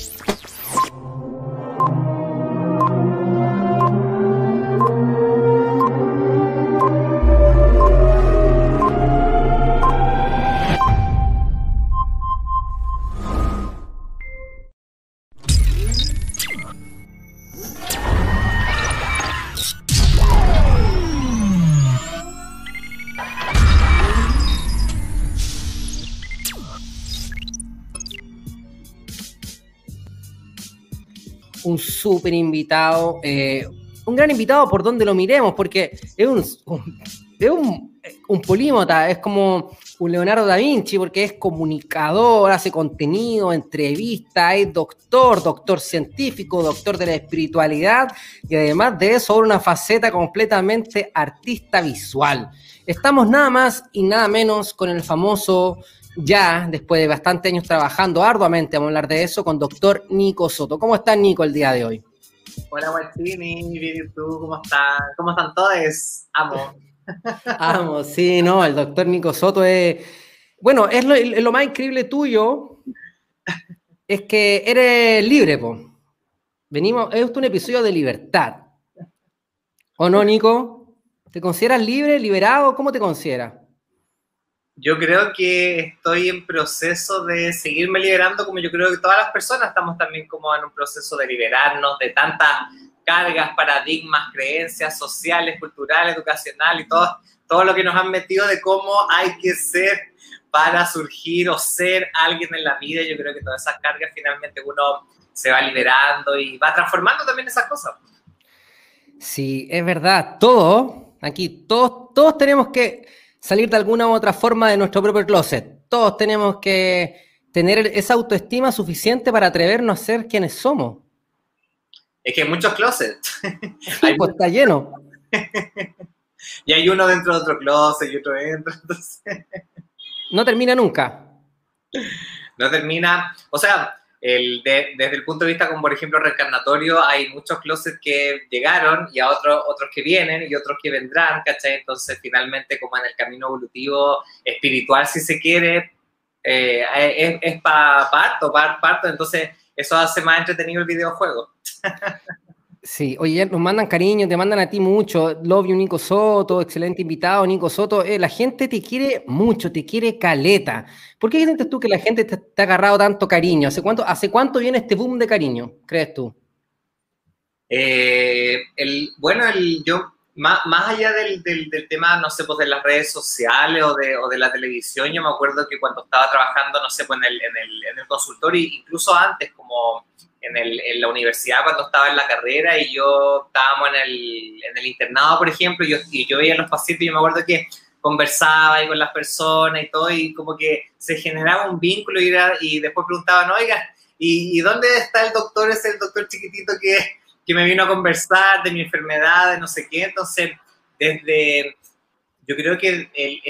Un súper invitado, un gran invitado por donde lo miremos, porque es un polímata, es como un Leonardo da Vinci, porque es comunicador, hace contenido, entrevista, es doctor científico, doctor de la espiritualidad, y además de eso, una faceta completamente artista visual. Estamos nada más y nada menos con el famoso... Ya, después de bastantes años trabajando arduamente, vamos a hablar de eso con doctor Nico Soto. ¿Cómo está Nico el día de hoy? Hola, Guachini, bien, ¿y tú? ¿Cómo están? ¿Cómo están todos? Amo. Amo, sí, no, el doctor Nico Soto es... Bueno, es lo más increíble tuyo, es que eres libre, po. Venimos, es un episodio de libertad. ¿O no, Nico? ¿Te consideras libre, liberado? ¿Cómo te consideras? Yo creo que estoy en proceso de seguirme liberando, como yo creo que todas las personas estamos también como en un proceso de liberarnos de tantas cargas, paradigmas, creencias sociales, culturales, educacionales y todo lo que nos han metido de cómo hay que ser para surgir o ser alguien en la vida. Yo creo que todas esas cargas finalmente uno se va liberando y va transformando también esas cosas. Sí, es verdad, todos tenemos que salir de alguna u otra forma de nuestro propio closet. Todos tenemos que tener esa autoestima suficiente para atrevernos a ser quienes somos. Es que hay muchos closets. Sí, pues está lleno. Y hay uno dentro de otro closet y otro dentro. Entonces... No termina nunca. No termina. O sea, desde el punto de vista como por ejemplo reencarnatorio, hay muchos closets que llegaron y a otros que vienen y otros que vendrán, ¿cachai? Entonces finalmente como en el camino evolutivo espiritual, si se quiere, es para parto, entonces eso hace más entretenido el videojuego. Sí, oye, nos mandan cariño, te mandan a ti mucho. Love you, Nico Soto, excelente invitado, Nico Soto. La gente te quiere mucho, te quiere caleta. ¿Por qué sientes tú que la gente te ha agarrado tanto cariño? ¿Hace cuánto viene este boom de cariño, crees tú? Yo, más allá del tema, no sé, pues de las redes sociales o de la televisión, yo me acuerdo que cuando estaba trabajando, no sé, pues en el consultorio, incluso antes, como en la universidad, cuando estaba en la carrera y yo estábamos en el internado, por ejemplo, y yo veía los pacientes y yo me acuerdo que conversaba ahí con las personas y todo, y como que se generaba un vínculo y después preguntaban, oiga, ¿y dónde está el doctor? Es el doctor chiquitito que me vino a conversar de mi enfermedad, de no sé qué. Entonces, yo creo que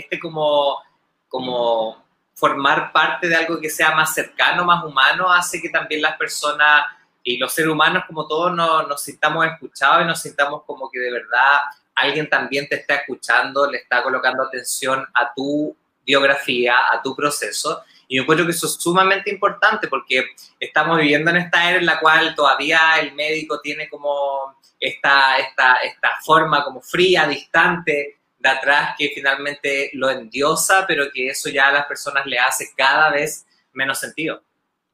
como formar parte de algo que sea más cercano, más humano, hace que también las personas y los seres humanos como todos nos sintamos escuchados y nos sintamos como que de verdad alguien también te está escuchando, le está colocando atención a tu biografía, a tu proceso. Y yo encuentro que eso es sumamente importante porque estamos viviendo en esta era en la cual todavía el médico tiene como esta forma como fría, distante, de atrás, que finalmente lo endiosa, pero que eso ya a las personas le hace cada vez menos sentido.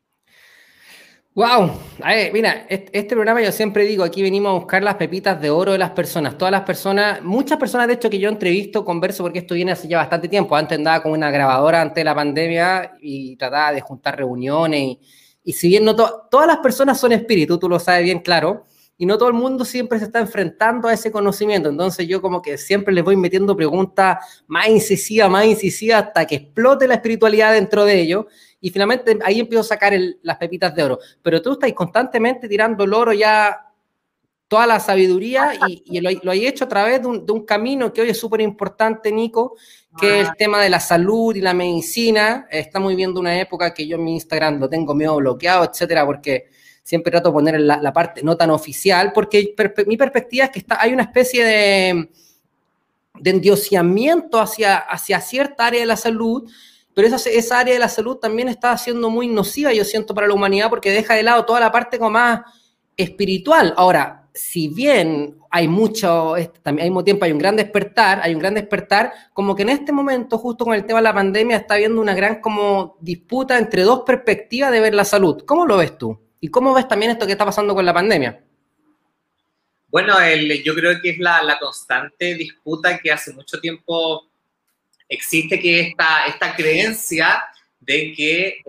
¡Wow! A ver, mira, este programa yo siempre digo, aquí venimos a buscar las pepitas de oro de las personas. Todas las personas, muchas personas de hecho que yo entrevisto, converso, porque esto viene hace ya bastante tiempo. Antes andaba con una grabadora antes de la pandemia y trataba de juntar reuniones. Y si bien no todas las personas son espíritus, tú lo sabes bien claro, y no todo el mundo siempre se está enfrentando a ese conocimiento. Entonces yo como que siempre les voy metiendo preguntas más incisivas, hasta que explote la espiritualidad dentro de ellos. Y finalmente ahí empiezo a sacar las pepitas de oro. Pero tú estás constantemente tirando el oro ya, toda la sabiduría, y lo has hecho a través de un camino que hoy es súper importante, Nico, que es el tema de la salud y la medicina. Estamos viviendo una época que yo en mi Instagram lo tengo medio bloqueado, etcétera, porque siempre trato de poner la parte no tan oficial, porque mi perspectiva es que hay una especie de endiosamiento hacia cierta área de la salud, pero esa área de la salud también está siendo muy nociva, yo siento, para la humanidad, porque deja de lado toda la parte como más espiritual. Ahora, si bien hay mucho, también al mismo tiempo hay un gran despertar, como que en este momento, justo con el tema de la pandemia, está habiendo una gran como disputa entre dos perspectivas de ver la salud. ¿Cómo lo ves tú? ¿Y cómo ves también esto que está pasando con la pandemia? Bueno, yo creo que es la constante disputa que hace mucho tiempo existe, que esta creencia de que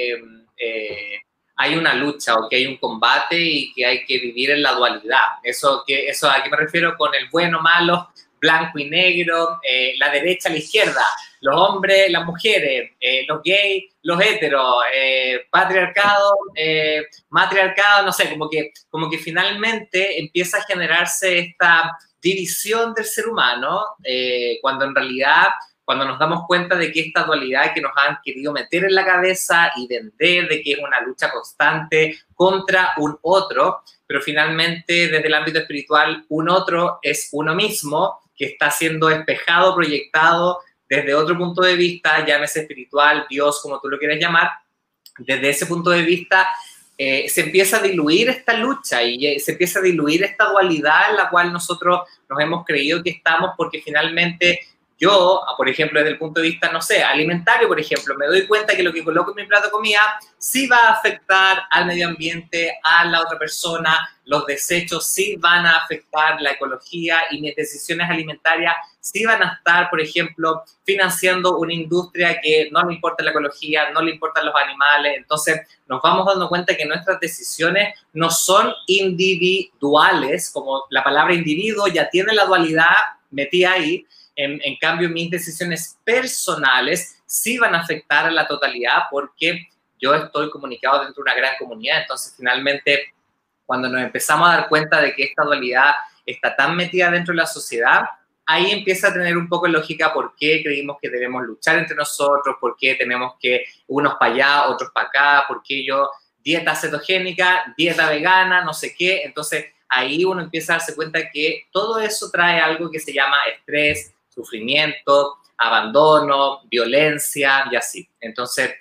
hay una lucha o que hay un combate y que hay que vivir en la dualidad. Eso ¿a qué me refiero? Con el bueno, malo, blanco y negro, la derecha, la izquierda, los hombres, las mujeres, los gays, los heteros, patriarcado, matriarcado, no sé, como que finalmente empieza a generarse esta división del ser humano, cuando en realidad, cuando nos damos cuenta de que esta dualidad que nos han querido meter en la cabeza y vender, de que es una lucha constante contra un otro, pero finalmente desde el ámbito espiritual un otro es uno mismo que está siendo espejado, proyectado desde otro punto de vista, llámese espiritual, Dios, como tú lo quieras llamar. Desde ese punto de vista se empieza a diluir esta lucha y se empieza a diluir esta dualidad en la cual nosotros nos hemos creído que estamos, porque finalmente yo, por ejemplo, desde el punto de vista, no sé, alimentario, por ejemplo, me doy cuenta que lo que coloco en mi plato de comida sí va a afectar al medio ambiente, a la otra persona, los desechos sí van a afectar la ecología y mis decisiones alimentarias sí van a estar, por ejemplo, financiando una industria que no le importa la ecología, no le importan los animales. Entonces nos vamos dando cuenta que nuestras decisiones no son individuales, como la palabra individuo ya tiene la dualidad metida ahí. En cambio, mis decisiones personales sí van a afectar a la totalidad, porque yo estoy comunicado dentro de una gran comunidad. Entonces, finalmente, cuando nos empezamos a dar cuenta de que esta dualidad está tan metida dentro de la sociedad, ahí empieza a tener un poco de lógica por qué creímos que debemos luchar entre nosotros, por qué tenemos que unos para allá, otros para acá, por qué yo dieta cetogénica, dieta vegana, no sé qué. Entonces, ahí uno empieza a darse cuenta que todo eso trae algo que se llama estrés, sufrimiento, abandono, violencia y así. Entonces,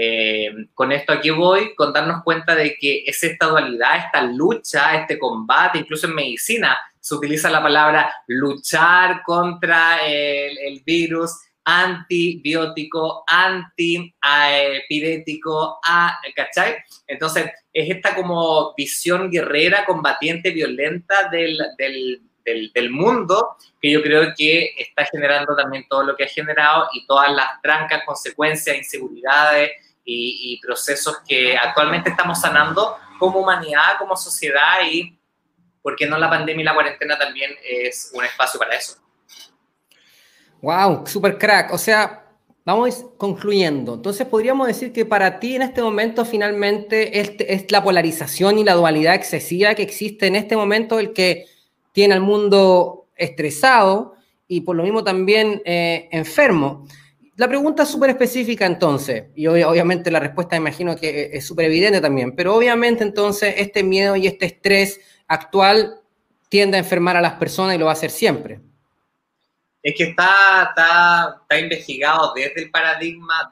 con esto aquí voy, con darnos cuenta de que es esta dualidad, esta lucha, este combate. Incluso en medicina se utiliza la palabra luchar contra el virus, antibiótico, antipirético, ¿cachai? Entonces, es esta como visión guerrera, combatiente, violenta del mundo, que yo creo que está generando también todo lo que ha generado y todas las trancas, consecuencias, inseguridades y procesos que actualmente estamos sanando como humanidad, como sociedad, y por qué no la pandemia y la cuarentena también es un espacio para eso. Wow, super crack. O sea, vamos concluyendo. Entonces, podríamos decir que para ti en este momento finalmente es la polarización y la dualidad excesiva que existe en este momento el que tiene al mundo estresado y por lo mismo también enfermo. La pregunta es súper específica entonces, y obviamente la respuesta me imagino que es súper evidente también, pero obviamente entonces este miedo y este estrés actual tiende a enfermar a las personas y lo va a hacer siempre. Es que está investigado desde el paradigma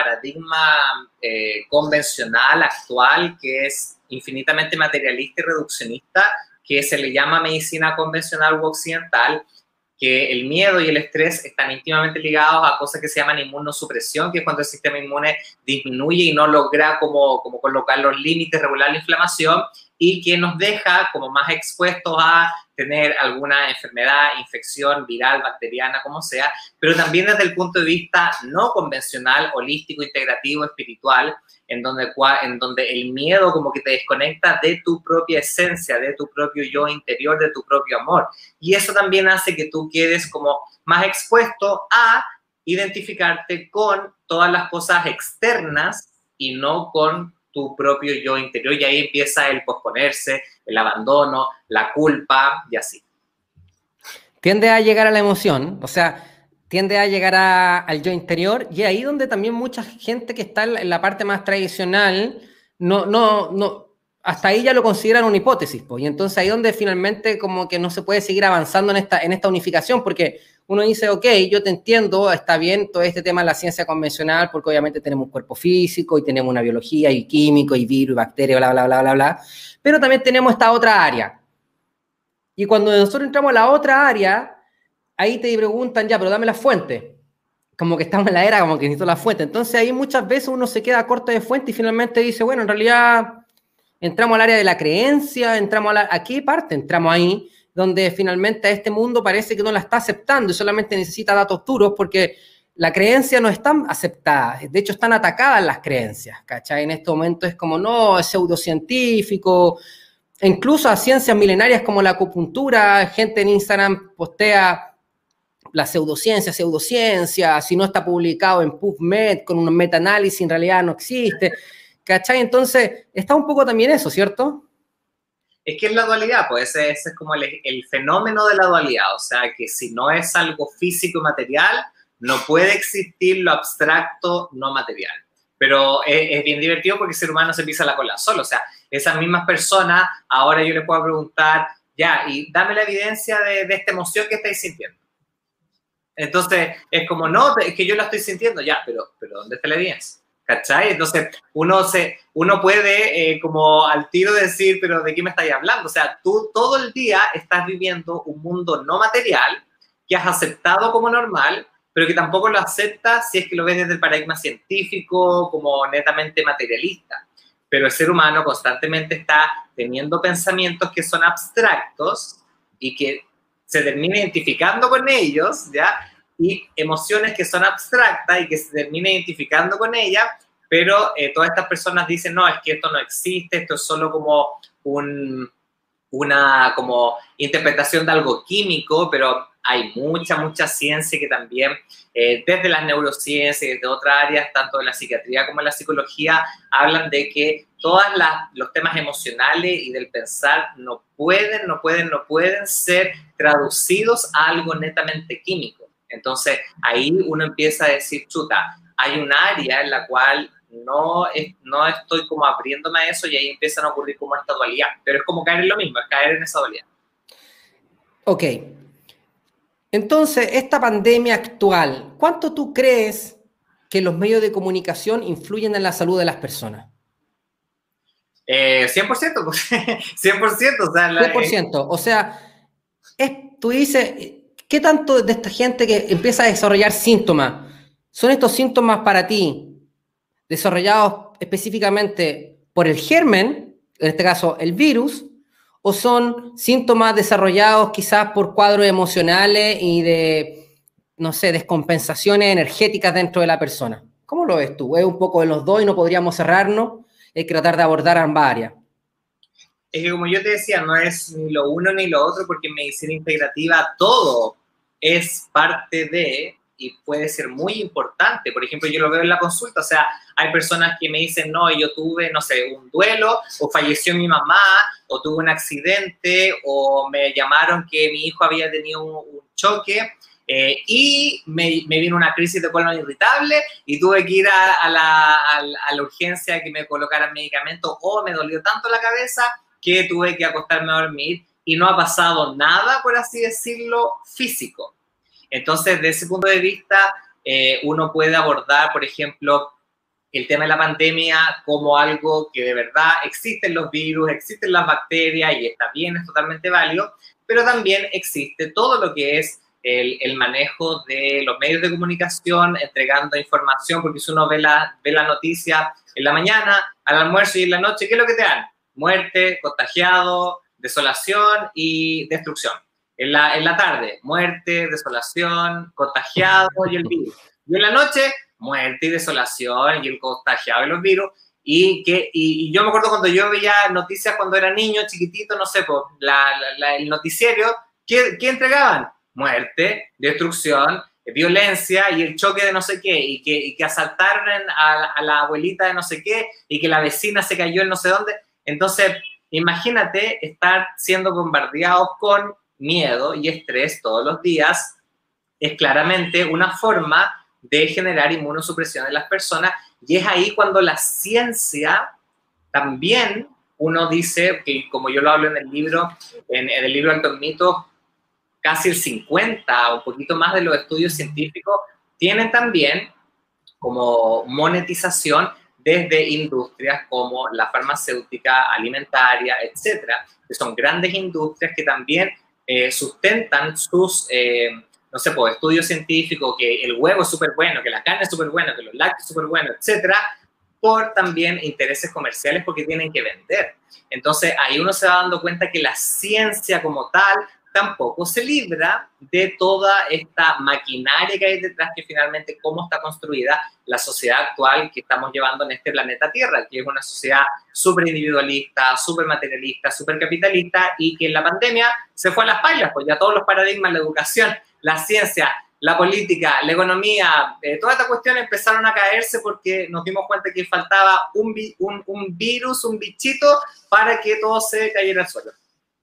convencional actual, que es infinitamente materialista y reduccionista, que se le llama medicina convencional u occidental, que el miedo y el estrés están íntimamente ligados a cosas que se llaman inmunosupresión, que es cuando el sistema inmune disminuye y no logra como colocar los límites, regular la inflamación, y que nos deja como más expuestos a tener alguna enfermedad, infección viral, bacteriana, como sea, pero también desde el punto de vista no convencional, holístico, integrativo, espiritual, en donde el miedo como que te desconecta de tu propia esencia, de tu propio yo interior, de tu propio amor. Y eso también hace que tú quedes como más expuesto a identificarte con todas las cosas externas y no con tu propio yo interior, y ahí empieza el posponerse, el abandono, la culpa y así. Tiende a llegar a la emoción, o sea, tiende a llegar al yo interior, y ahí donde también mucha gente que está en la parte más tradicional hasta ahí ya lo consideran una hipótesis, pues, y entonces ahí donde finalmente como que no se puede seguir avanzando en esta unificación, porque uno dice, ok, yo te entiendo, está bien todo este tema de la ciencia convencional, porque obviamente tenemos un cuerpo físico y tenemos una biología y químico y virus y bacterias, bla, bla, bla, bla, bla, pero también tenemos esta otra área. Y cuando nosotros entramos a la otra área, ahí te preguntan, ya, pero dame la fuente. Como que estamos en la era, como que necesito la fuente. Entonces ahí muchas veces uno se queda corto de fuente y finalmente dice, bueno, en realidad entramos al área de la creencia, entramos ¿a qué parte? Entramos ahí, donde finalmente a este mundo parece que no la está aceptando y solamente necesita datos duros porque la creencia no está aceptada. De hecho, están atacadas las creencias, ¿cachai? En este momento es como, no, es pseudocientífico. Incluso a ciencias milenarias como la acupuntura, gente en Instagram postea la pseudociencia, si no está publicado en PubMed con un metaanálisis, en realidad no existe. ¿Cachai? Entonces, está un poco también eso, ¿cierto? Es que es la dualidad, pues ese es como el fenómeno de la dualidad, o sea, que si no es algo físico y material, no puede existir lo abstracto no material. Pero es bien divertido porque el ser humano se pisa la cola solo, o sea, esas mismas personas, ahora yo les puedo preguntar, ya, y dame la evidencia de esta emoción que estáis sintiendo. Entonces, es como, no, es que yo la estoy sintiendo, ya, pero ¿dónde está la evidencia? ¿Cachai? Entonces, uno puede como al tiro decir, pero ¿de qué me estáis hablando? O sea, tú todo el día estás viviendo un mundo no material que has aceptado como normal, pero que tampoco lo aceptas si es que lo ves desde el paradigma científico, como netamente materialista. Pero el ser humano constantemente está teniendo pensamientos que son abstractos y que se termina identificando con ellos, ¿ya? Y emociones que son abstractas y que se termina identificando con ellas, pero todas estas personas dicen, no, es que esto no existe, esto es solo como una como interpretación de algo químico, pero hay mucha ciencia que también, desde las neurociencias y desde otras áreas, tanto de la psiquiatría como de la psicología, hablan de que todos los temas emocionales y del pensar no pueden ser traducidos a algo netamente químico. Entonces, ahí uno empieza a decir, chuta, hay un área en la cual no estoy como abriéndome a eso y ahí empiezan a ocurrir como esta dualidad. Pero es como caer en lo mismo, es caer en esa dualidad. Ok. Entonces, esta pandemia actual, ¿cuánto tú crees que los medios de comunicación influyen en la salud de las personas? 100%, pues, 100%. O sea, 100%. O sea, tú dices, ¿qué tanto de esta gente que empieza a desarrollar síntomas, son estos síntomas para ti desarrollados específicamente por el germen, en este caso el virus, o son síntomas desarrollados quizás por cuadros emocionales y de, no sé, descompensaciones energéticas dentro de la persona? ¿Cómo lo ves tú? ¿Es un poco de los dos y no podríamos cerrarnos? Hay que tratar de abordar ambas áreas. Es que como yo te decía, no es ni lo uno ni lo otro, porque en medicina integrativa todo es parte de y puede ser muy importante. Por ejemplo, yo lo veo en la consulta, o sea, hay personas que me dicen, no, yo tuve, no sé, un duelo, o falleció mi mamá, o tuve un accidente, o me llamaron que mi hijo había tenido un choque, y me vino una crisis de colon irritable y tuve que ir a la urgencia que me colocaran medicamentos, o me dolió tanto la cabeza que tuve que acostarme a dormir y no ha pasado nada, por así decirlo, físico. Entonces, desde ese punto de vista, uno puede abordar, por ejemplo, el tema de la pandemia como algo que de verdad existen los virus, existen las bacterias y está bien, es totalmente válido, pero también existe todo lo que es el manejo de los medios de comunicación, entregando información, porque si uno ve la noticia en la mañana, al almuerzo y en la noche, ¿qué es lo que te dan? Muerte, contagiado, desolación y destrucción. En la tarde, muerte, desolación, contagiado y el virus. Y en la noche, muerte y desolación y el contagiado y los virus. Y yo me acuerdo cuando yo veía noticias cuando era niño, chiquitito, no sé, pues, el noticiero, ¿qué entregaban? Muerte, destrucción, violencia y el choque de no sé qué, y que asaltaron a la abuelita de no sé qué, y que la vecina se cayó en no sé dónde. Entonces, imagínate estar siendo bombardeados con miedo y estrés todos los días. Es claramente una forma de generar inmunosupresión en las personas, y es ahí cuando la ciencia también uno dice que, como yo lo hablo en el libro Altos Mitos, casi el 50 o un poquito más de los estudios científicos tienen también como monetización desde industrias como la farmacéutica, alimentaria, etcétera, que son grandes industrias que también sustentan sus, no sé, pues, estudios científicos, que el huevo es súper bueno, que la carne es súper buena, que los lácteos son súper buenos, etcétera, por también intereses comerciales porque tienen que vender. Entonces, ahí uno se va dando cuenta que la ciencia como tal tampoco se libra de toda esta maquinaria que hay detrás, que finalmente cómo está construida la sociedad actual que estamos llevando en este planeta Tierra, que es una sociedad súper individualista, súper materialista, súper capitalista, y que en la pandemia se fue a las pailas, pues ya todos los paradigmas, la educación, la ciencia, la política, la economía, todas estas cuestiones empezaron a caerse porque nos dimos cuenta que faltaba un virus, un bichito, para que todo se cayera al suelo.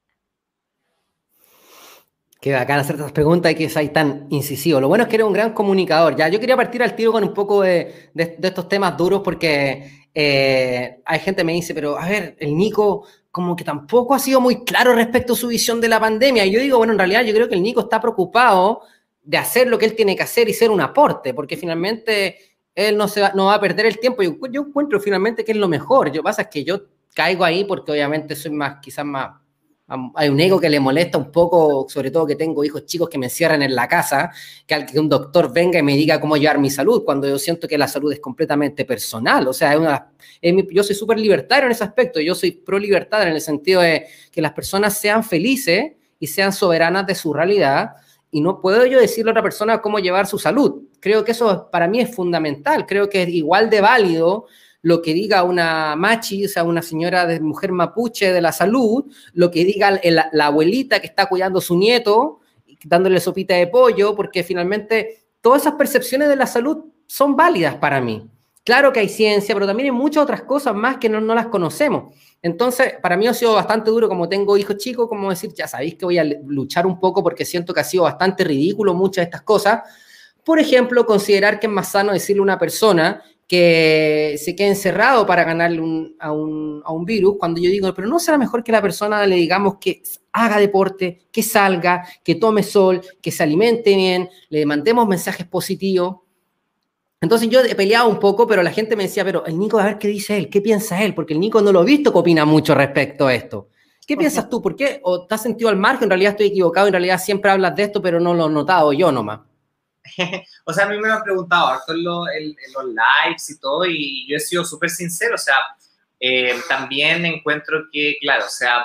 Qué bacán hacer estas preguntas y que seas tan incisivo. Lo bueno es que eres un gran comunicador. Ya, yo quería partir al tiro con un poco de estos temas duros porque hay gente que me dice, pero a ver, el Nico como que tampoco ha sido muy claro respecto a su visión de la pandemia. Y yo digo, bueno, en realidad yo creo que el Nico está preocupado de hacer lo que él tiene que hacer y ser un aporte, porque finalmente él no va a perder el tiempo. Yo encuentro finalmente que es lo mejor. Lo que pasa es que yo caigo ahí porque obviamente soy quizás más... Hay un ego que le molesta un poco, sobre todo que tengo hijos chicos que me encierran en la casa, que un doctor venga y me diga cómo llevar mi salud, cuando yo siento que la salud es completamente personal. O sea, yo soy súper libertario en ese aspecto, yo soy pro libertad en el sentido de que las personas sean felices y sean soberanas de su realidad, y no puedo yo decirle a otra persona cómo llevar su salud. Creo que eso para mí es fundamental, creo que es igual de válido lo que diga una machi, o sea, una señora de mujer mapuche de la salud, lo que diga la abuelita que está cuidando a su nieto, dándole sopita de pollo, porque finalmente todas esas percepciones de la salud son válidas para mí. Claro que hay ciencia, pero también hay muchas otras cosas más que no las conocemos. Entonces, para mí ha sido bastante duro, como tengo hijos chicos, como decir, ya sabéis que voy a luchar un poco porque siento que ha sido bastante ridículo muchas de estas cosas. Por ejemplo, considerar que es más sano decirle a una persona que se quede encerrado para ganarle a un virus, cuando yo digo, pero no será mejor que la persona le digamos que haga deporte, que salga, que tome sol, que se alimente bien, le mandemos mensajes positivos. Entonces yo he peleado un poco, pero la gente me decía, pero el Nico, a ver qué dice él, qué piensa él, porque el Nico no lo he visto que opina mucho respecto a esto. ¿Qué piensas tú? ¿Por qué? ¿O te has sentido al margen? En realidad estoy equivocado, en realidad siempre hablas de esto, pero no lo he notado yo nomás. O sea, a mí me lo han preguntado harto en los lives y todo, y yo he sido súper sincero. O sea, también encuentro que, claro, o sea,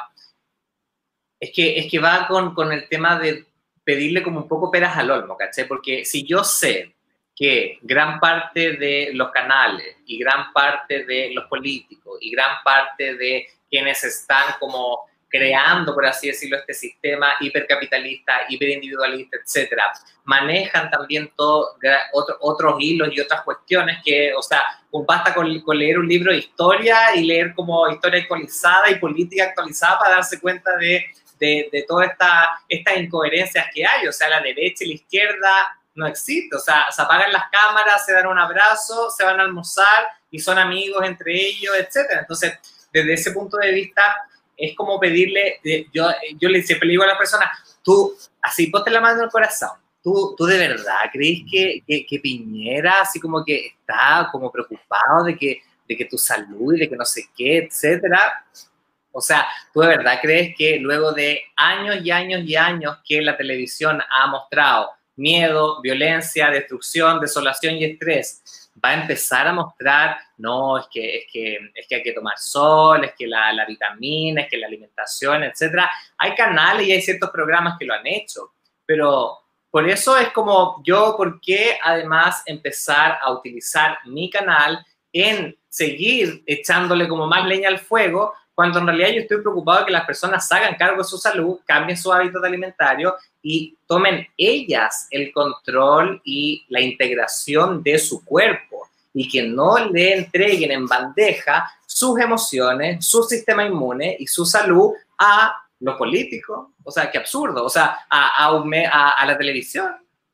es que va con el tema de pedirle como un poco peras al olmo, ¿cachai? Porque si yo sé que gran parte de los canales y gran parte de los políticos y gran parte de quienes están como creando, por así decirlo, este sistema hipercapitalista, hiperindividualista, etcétera, manejan también otros hilos y otras cuestiones que, o sea, basta con leer un libro de historia y leer como historia actualizada y política actualizada para darse cuenta de todas estas incoherencias que hay. O sea, la derecha y la izquierda no existe. O sea, se apagan las cámaras, se dan un abrazo, se van a almorzar y son amigos entre ellos, etcétera. Entonces, desde ese punto de vista, es como pedirle, yo siempre le digo a las personas, tú, así, ponte la mano en el corazón, tú de verdad crees que Piñera, así como que está como preocupado de que tu salud y de que no sé qué, etcétera. O sea, ¿tú de verdad crees que luego de años y años y años que la televisión ha mostrado miedo, violencia, destrucción, desolación y estrés, va a empezar a mostrar, no, es que hay que tomar sol, es que la vitamina, es que la alimentación, etcétera? Hay canales y hay ciertos programas que lo han hecho, pero por eso es como yo, ¿por qué además empezar a utilizar mi canal en seguir echándole como más leña al fuego, cuando en realidad yo estoy preocupado de que las personas se hagan cargo de su salud, cambien su hábitos alimentarios y tomen ellas el control y la integración de su cuerpo, y que no le entreguen en bandeja sus emociones, su sistema inmune y su salud a los políticos? O sea, qué absurdo. O sea, a la televisión,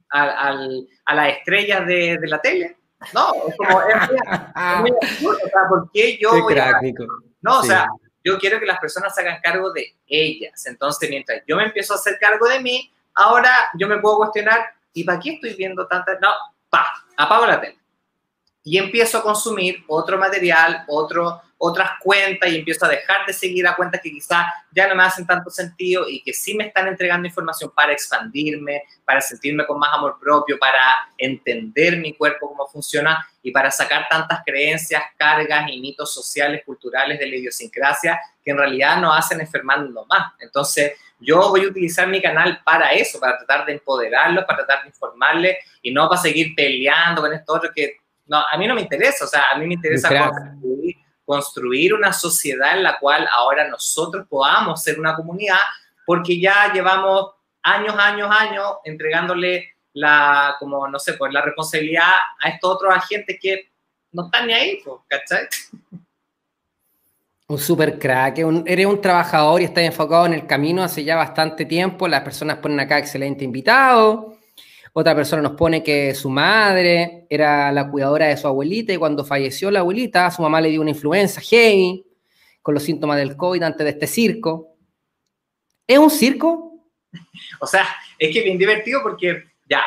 a las estrellas de la tele. No, es como, es muy absurdo. O sea, ¿por qué yo voy a... No, o sea, yo quiero que las personas se hagan cargo de ellas. Entonces, mientras yo me empiezo a hacer cargo de mí, ahora yo me puedo cuestionar, ¿y para qué estoy viendo tantas? No, apago la tele. Y empiezo a consumir otro material, otras cuentas, y empiezo a dejar de seguir a cuentas que quizás ya no me hacen tanto sentido y que sí me están entregando información para expandirme, para sentirme con más amor propio, para entender mi cuerpo, cómo funciona, y para sacar tantas creencias, cargas y mitos sociales, culturales de la idiosincrasia que en realidad nos hacen enfermarnos más. Entonces, yo voy a utilizar mi canal para eso, para tratar de empoderarlos, para tratar de informarles, y no para seguir peleando con esto otro que no, a mí no me interesa. O sea, a mí me interesa construir una sociedad en la cual ahora nosotros podamos ser una comunidad, porque ya llevamos años entregándole como, no sé, pues la responsabilidad a estos otros agentes que no están ni ahí, pues, ¿cachai? Un super crack, eres un trabajador y estás enfocado en el camino hace ya bastante tiempo. Las personas ponen acá excelente invitado. Otra persona nos pone que su madre era la cuidadora de su abuelita y cuando falleció la abuelita, su mamá le dio una influenza heavy con los síntomas del COVID antes de este circo. ¿Es un circo? O sea, es que es bien divertido porque ya,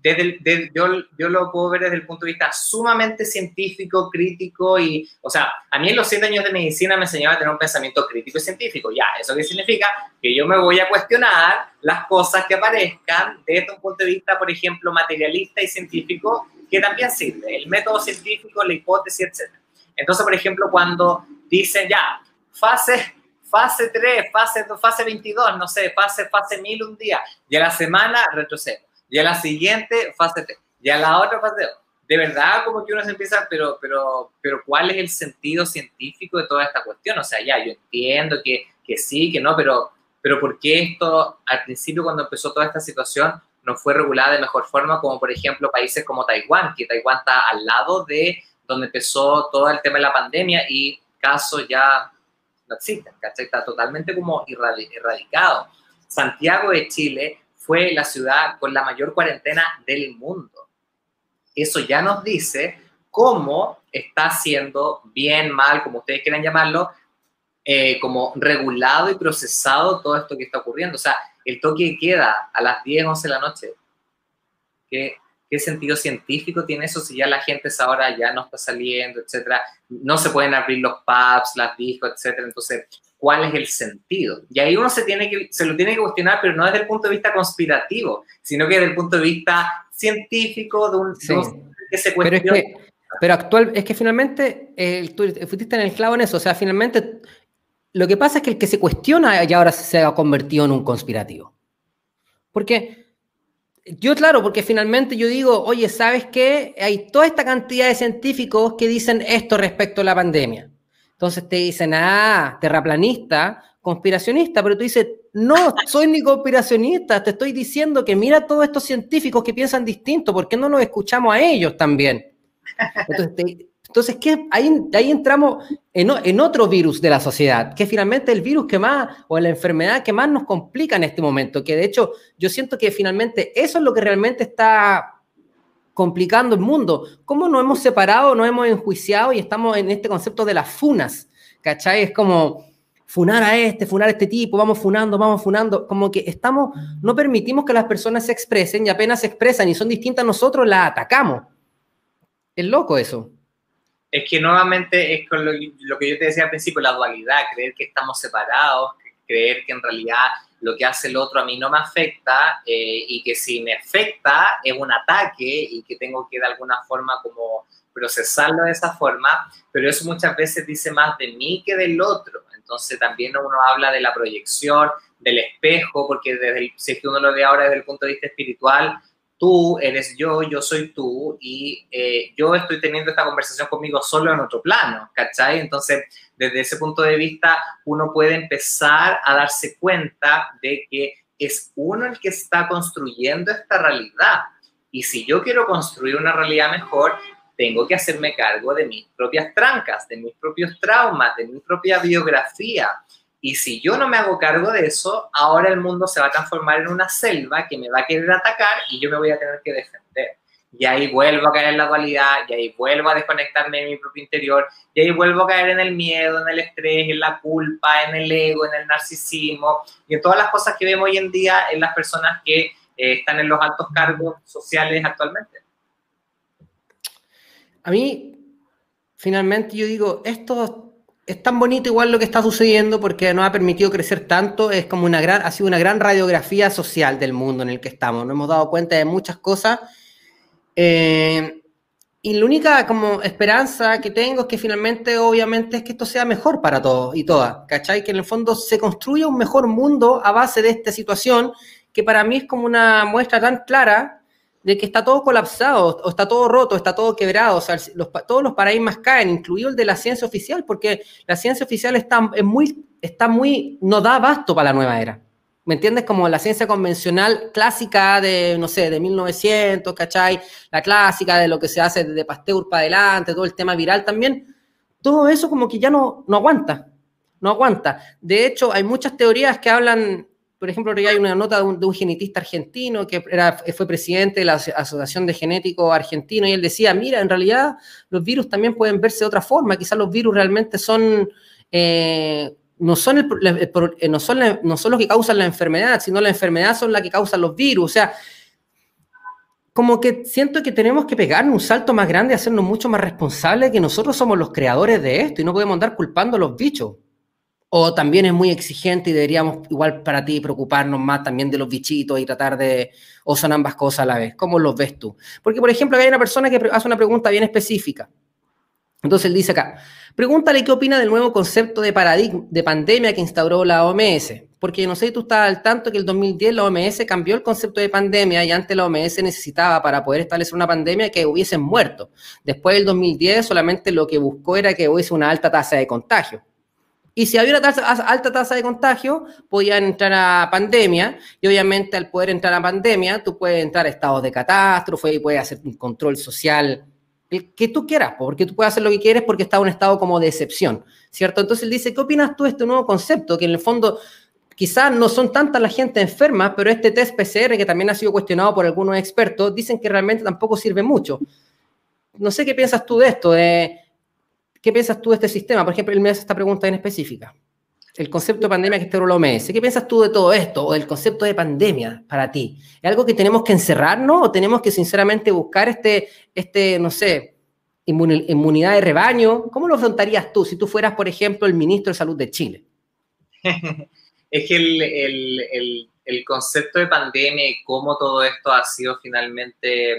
yo lo puedo ver desde el punto de vista sumamente científico, crítico, y, o sea, a mí en los 7 años de medicina me enseñaba a tener un pensamiento crítico y científico. Ya, ¿eso qué significa? Que yo me voy a cuestionar las cosas que aparezcan desde un punto de vista, por ejemplo, materialista y científico, que también sirve, el método científico, la hipótesis, etc. Entonces, por ejemplo, cuando dicen ya, fase 3, fase 22, no sé, fase 1000 un día, y a la semana retrocedo. Y a la siguiente, fase 3. Y a la otra, fase 2. De verdad, como que uno se empieza, pero ¿cuál es el sentido científico de toda esta cuestión? O sea, ya, yo entiendo que sí, que no, pero ¿por qué esto, al principio, cuando empezó toda esta situación, no fue regulada de mejor forma, como por ejemplo países como Taiwán, que Taiwán está al lado de donde empezó todo el tema de la pandemia y casos ya no existen, ¿cachai? Está totalmente como erradicado. Santiago de Chile fue la ciudad con la mayor cuarentena del mundo. Eso ya nos dice cómo está siendo bien, mal, como ustedes quieran llamarlo, como regulado y procesado todo esto que está ocurriendo. O sea, el toque de queda a las 10, 11 de la noche. ¿Qué sentido científico tiene eso si ya la gente esa hora ya no está saliendo, etcétera? No se pueden abrir los pubs, las discos, etcétera. Entonces, ¿cuál es el sentido? Y ahí uno se lo tiene que cuestionar, pero no desde el punto de vista conspirativo, sino que desde el punto de vista científico, de un que se cuestiona. Es que finalmente tú fuiste en el clavo en eso. O sea, finalmente lo que pasa es que el que se cuestiona ya ahora se ha convertido en un conspirativo. Porque porque finalmente yo digo, oye, ¿sabes qué? Hay toda esta cantidad de científicos que dicen esto respecto a la pandemia. Entonces te dicen, terraplanista, conspiracionista, pero tú dices, no soy ni conspiracionista, te estoy diciendo que mira todos estos científicos que piensan distinto, ¿por qué no los escuchamos a ellos también? Entonces ahí entramos en otro virus de la sociedad, que finalmente el virus que más, o la enfermedad que más nos complica en este momento, que de hecho yo siento que finalmente eso es lo que realmente está complicando el mundo. ¿Cómo nos hemos separado, nos hemos enjuiciado y estamos en este concepto de las funas? ¿Cachai? Es como funar a este tipo, vamos funando, como que no permitimos que las personas se expresen y apenas se expresan y son distintas a nosotros, las atacamos. Es loco eso. Es que nuevamente es con lo que yo te decía al principio, la dualidad, creer que estamos separados, creer que en realidad lo que hace el otro a mí no me afecta y que si me afecta es un ataque y que tengo que de alguna forma como procesarlo de esa forma, pero eso muchas veces dice más de mí que del otro. Entonces también uno habla de la proyección, del espejo, porque si es que uno lo ve ahora desde el punto de vista espiritual, tú eres yo soy tú, y yo estoy teniendo esta conversación conmigo solo en otro plano, ¿cachai? Entonces, desde ese punto de vista, uno puede empezar a darse cuenta de que es uno el que está construyendo esta realidad. Y si yo quiero construir una realidad mejor, tengo que hacerme cargo de mis propias trancas, de mis propios traumas, de mi propia biografía. Y si yo no me hago cargo de eso, ahora el mundo se va a transformar en una selva que me va a querer atacar y yo me voy a tener que defender. y ahí vuelvo a caer en la dualidad, y ahí vuelvo a desconectarme de mi propio interior, y ahí vuelvo a caer en el miedo, en el estrés, en la culpa, en el ego, en el narcisismo, y en todas las cosas que vemos hoy en día en las personas que están en los altos cargos sociales actualmente. A mí, finalmente, yo digo, esto es tan bonito igual lo que está sucediendo porque nos ha permitido crecer tanto, es como ha sido una gran radiografía social del mundo en el que estamos, nos hemos dado cuenta de muchas cosas, y la única como esperanza que tengo es que finalmente, obviamente, es que esto sea mejor para todos y todas, ¿cachai? Que en el fondo se construya un mejor mundo a base de esta situación, que para mí es como una muestra tan clara de que está todo colapsado, o está todo roto, está todo quebrado, o sea, todos los paradigmas caen, incluido el de la ciencia oficial, porque la ciencia oficial no da abasto para la nueva era. ¿Me entiendes? Como la ciencia convencional clásica de, no sé, de 1900, ¿cachai? La clásica de lo que se hace desde Pasteur para adelante, todo el tema viral también. Todo eso como que ya no aguanta. No aguanta. De hecho, hay muchas teorías que hablan, por ejemplo, hay una nota de un genetista argentino que fue presidente de la Asociación de Genéticos Argentinos y él decía, mira, en realidad los virus también pueden verse de otra forma. Quizás los virus realmente son... no son los que causan la enfermedad, sino la enfermedad son las que causan los virus. O sea, como que siento que tenemos que pegarnos un salto más grande y hacernos mucho más responsables, que nosotros somos los creadores de esto y no podemos andar culpando a los bichos. O también es muy exigente y deberíamos, igual para ti, preocuparnos más también de los bichitos y tratar de... o son ambas cosas a la vez. ¿Cómo los ves tú? Porque, por ejemplo, hay una persona que hace una pregunta bien específica. Entonces él dice acá, pregúntale qué opina del nuevo concepto de pandemia que instauró la OMS, porque no sé si tú estás al tanto que el 2010 la OMS cambió el concepto de pandemia y antes la OMS necesitaba para poder establecer una pandemia que hubiesen muerto. Después del 2010 solamente lo que buscó era que hubiese una alta tasa de contagio. Y si había una alta tasa de contagio, podían entrar a pandemia, y obviamente al poder entrar a pandemia, tú puedes entrar a estados de catástrofe y puedes hacer un control social el que tú quieras, porque tú puedes hacer lo que quieres porque está en un estado como de excepción, ¿cierto? Entonces él dice, ¿qué opinas tú de este nuevo concepto? Que en el fondo quizás no son tantas la gente enferma, pero este test PCR, que también ha sido cuestionado por algunos expertos, dicen que realmente tampoco sirve mucho. No sé qué piensas tú de esto, ¿qué piensas tú de este sistema? Por ejemplo, él me hace esta pregunta en específica. El concepto de pandemia que instauró la OMS. ¿Qué piensas tú de todo esto? O del concepto de pandemia para ti. ¿Es algo que tenemos que encerrarnos o tenemos que sinceramente buscar no sé, inmunidad de rebaño? ¿Cómo lo afrontarías tú si tú fueras, por ejemplo, el ministro de Salud de Chile? Es que el concepto de pandemia y cómo todo esto ha sido finalmente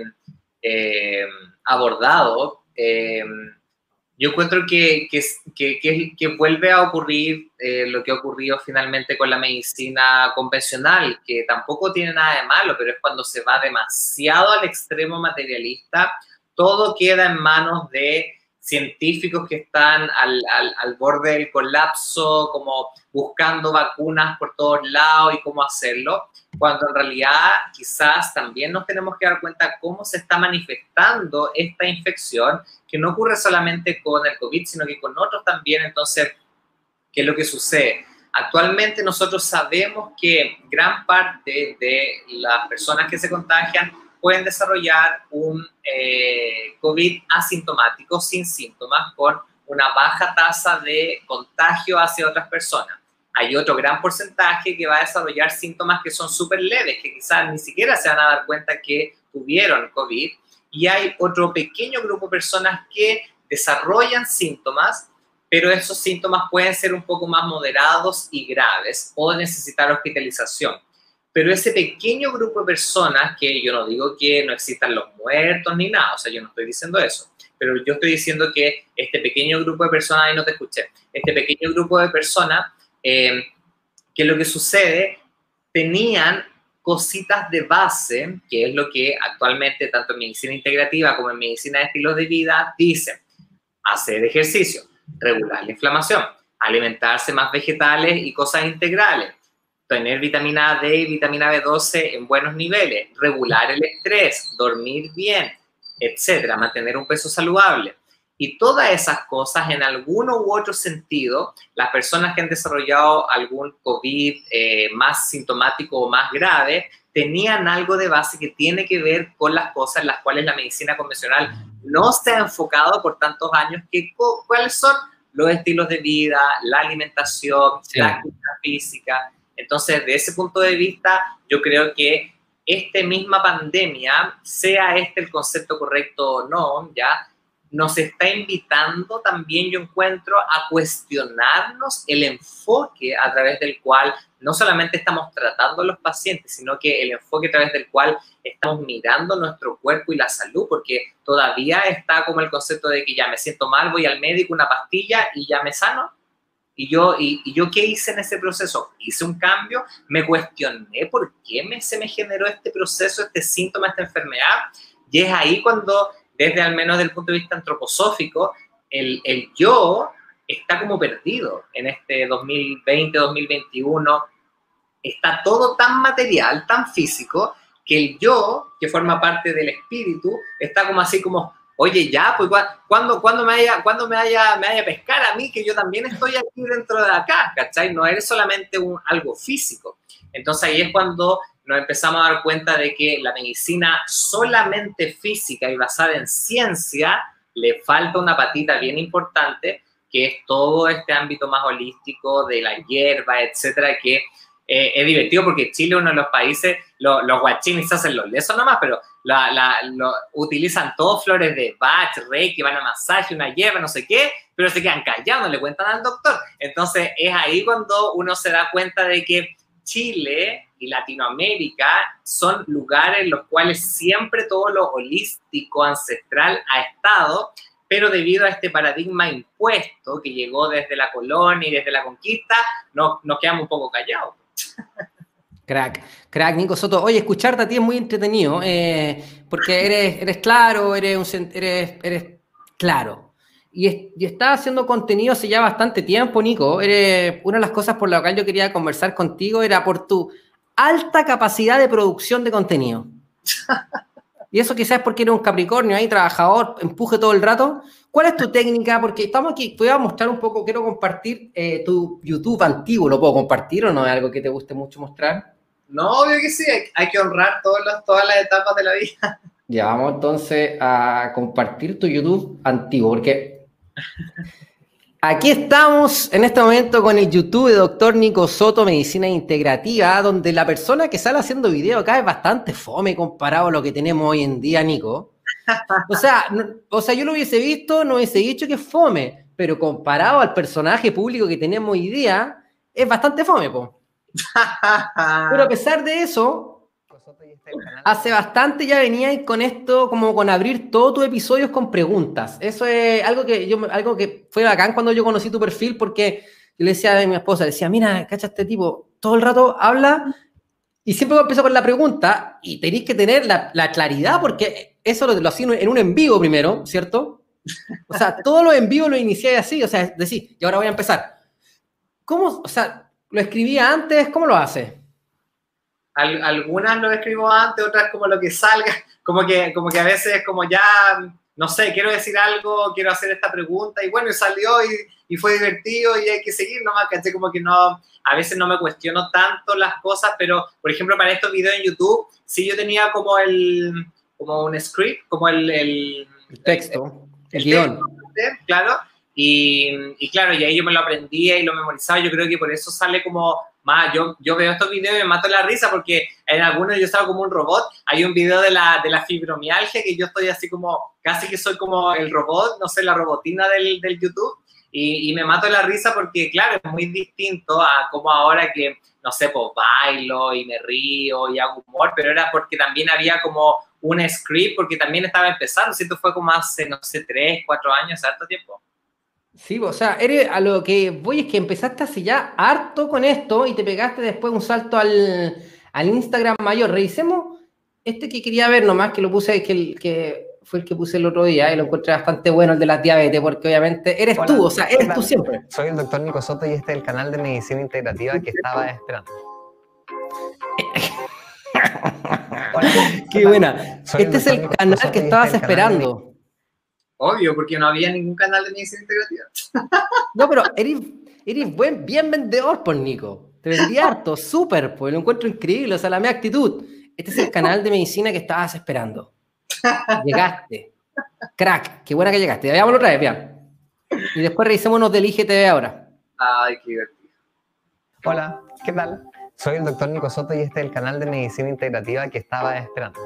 abordado, yo encuentro que vuelve a ocurrir lo que ha ocurrido finalmente con la medicina convencional, que tampoco tiene nada de malo, pero es cuando se va demasiado al extremo materialista, todo queda en manos de científicos que están al borde del colapso, como buscando vacunas por todos lados y cómo hacerlo, cuando en realidad quizás también nos tenemos que dar cuenta cómo se está manifestando esta infección, que no ocurre solamente con el COVID, sino que con otros también. Entonces, ¿qué es lo que sucede? Actualmente nosotros sabemos que gran parte de las personas que se contagian pueden desarrollar un COVID asintomático, sin síntomas, con una baja tasa de contagio hacia otras personas. Hay otro gran porcentaje que va a desarrollar síntomas que son súper leves, que quizás ni siquiera se van a dar cuenta que tuvieron COVID. Y hay otro pequeño grupo de personas que desarrollan síntomas, pero esos síntomas pueden ser un poco más moderados y graves o necesitar hospitalización. Pero ese pequeño grupo de personas, que yo no digo que no existan los muertos ni nada, o sea, yo no estoy diciendo eso, pero yo estoy diciendo que este pequeño grupo de personas, ahí no te escuché, este pequeño grupo de personas, que lo que sucede, tenían cositas de base, que es lo que actualmente tanto en medicina integrativa como en medicina de estilos de vida dicen: hacer ejercicio, regular la inflamación, alimentarse más vegetales y cosas integrales, tener vitamina D y vitamina B12 en buenos niveles, regular el estrés, dormir bien, etcétera, mantener un peso saludable. Y todas esas cosas, en alguno u otro sentido, las personas que han desarrollado algún COVID más sintomático o más grave, tenían algo de base que tiene que ver con las cosas en las cuales la medicina convencional no se ha enfocado por tantos años, que cuáles son los estilos de vida, la alimentación, Sí. la actividad física. Entonces, de ese punto de vista, yo creo que esta misma pandemia, sea este el concepto correcto o no, ya nos está invitando también, yo encuentro, a cuestionarnos el enfoque a través del cual no solamente estamos tratando a los pacientes, sino que el enfoque a través del cual estamos mirando nuestro cuerpo y la salud, porque todavía está como el concepto de que ya me siento mal, voy al médico, una pastilla y ya me sano. ¿Y yo qué hice en ese proceso? Hice un cambio, me cuestioné por qué se me generó este proceso, este síntoma, esta enfermedad, y es ahí cuando, desde al menos desde el punto de vista antroposófico, el yo está como perdido en este 2020, 2021. Está todo tan material, tan físico, que el yo, que forma parte del espíritu, está como así como, oye, ya, pues, ¿cuándo me vaya a pescar a mí, que yo también estoy aquí dentro de acá, ¿cachai? No eres solamente algo físico. Entonces ahí es cuando nos empezamos a dar cuenta de que la medicina solamente física y basada en ciencia le falta una patita bien importante, que es todo este ámbito más holístico de la hierba, etcétera, que es divertido porque Chile es uno de los países, los guachines hacen los lesos nomás, pero utilizan todos flores de Bach, Reiki, van a masaje, una hierba, no sé qué, pero se quedan callados, no le cuentan al doctor. Entonces es ahí cuando uno se da cuenta de que Chile y Latinoamérica son lugares en los cuales siempre todo lo holístico, ancestral ha estado, pero debido a este paradigma impuesto que llegó desde la colonia y desde la conquista, nos quedamos un poco callados. Crack, Nico Soto. Oye, escucharte a ti es muy entretenido, porque eres claro, eres claro. Y estás haciendo contenido hace ya bastante tiempo, Nico. Una de las cosas por las cuales yo quería conversar contigo era por tu alta capacidad de producción de contenido. Y eso quizás es porque eres un Capricornio ahí, trabajador, empuje todo el rato. ¿Cuál es tu técnica? Porque estamos aquí, te voy a mostrar un poco, quiero compartir tu YouTube antiguo. ¿Lo puedo compartir o no es algo que te guste mucho mostrar? No, obvio que sí, hay que honrar todas las etapas de la vida. Ya, vamos entonces a compartir tu YouTube antiguo, porque aquí estamos en este momento con el YouTube de Dr. Nico Soto, Medicina Integrativa, donde la persona que sale haciendo video acá es bastante fome comparado a lo que tenemos hoy en día, Nico. O sea, yo lo hubiese visto, no hubiese dicho que es fome, pero comparado al personaje público que tenemos hoy día, es bastante fome, po. Pero a pesar de eso, hace bastante ya veníais con esto, como con abrir todos tus episodios con preguntas. Eso es algo que fue bacán cuando yo conocí tu perfil, porque yo le decía a mi esposa, le decía, mira, cacha, este tipo todo el rato habla y siempre empiezo con la pregunta y tenéis que tener la claridad, porque eso lo hacía en un en vivo primero, ¿cierto? O sea, todos los en vivo lo inicié así, o sea, decir, y ahora voy a empezar. ¿Cómo, o sea, lo escribía antes? ¿Cómo lo hace? Algunas lo escribo antes, otras como lo que salga, como que a veces como ya, no sé, quiero decir algo, quiero hacer esta pregunta, y bueno, y salió y fue divertido y hay que seguir nomás, ¿cachai? Como que no, a veces no me cuestiono tanto las cosas, pero, por ejemplo, para estos videos en YouTube, sí yo tenía como un script, como el texto, el guión. Texto, claro, y claro, y ahí yo me lo aprendía y lo memorizaba. Yo creo que por eso sale como más. Yo veo estos videos y me mato la risa porque en algunos yo estaba como un robot. Hay un video de la fibromialgia que yo estoy así como, casi que soy como el robot, no sé, la robotina del YouTube. Y me mato la risa porque, claro, es muy distinto a como ahora que, no sé, pues bailo y me río y hago humor, pero era porque también había como un script, porque también estaba empezando, ¿cierto? Fue como hace, no sé, 3, 4 años, hace harto tiempo. Sí, o sea, a lo que voy es que empezaste así ya harto con esto y te pegaste después un salto al Instagram mayor. Revisemos este que quería ver nomás, que lo puse, que fue el que puse el otro día y lo encontré bastante bueno, el de las diabetes, porque obviamente eres tú, o sea, eres tú siempre. Soy el doctor Nico Soto y este es el canal de Medicina Integrativa que estaba esperando. Qué buena. Este es el canal que estabas esperando. Obvio, porque no había ningún canal de medicina integrativa. No, pero eres bien vendedor, por Nico. Te vendí harto, súper, pues lo encuentro increíble. O sea, la mía actitud Este es el canal de medicina que estabas esperando. Llegaste. Crack, qué buena que llegaste. Veámoslo otra vez, vean. Y después revisémonos del IGTV ahora. Ay, qué divertido. Hola, ¿qué tal? Soy el doctor Nico Soto y este es el canal de medicina integrativa que estaba esperando.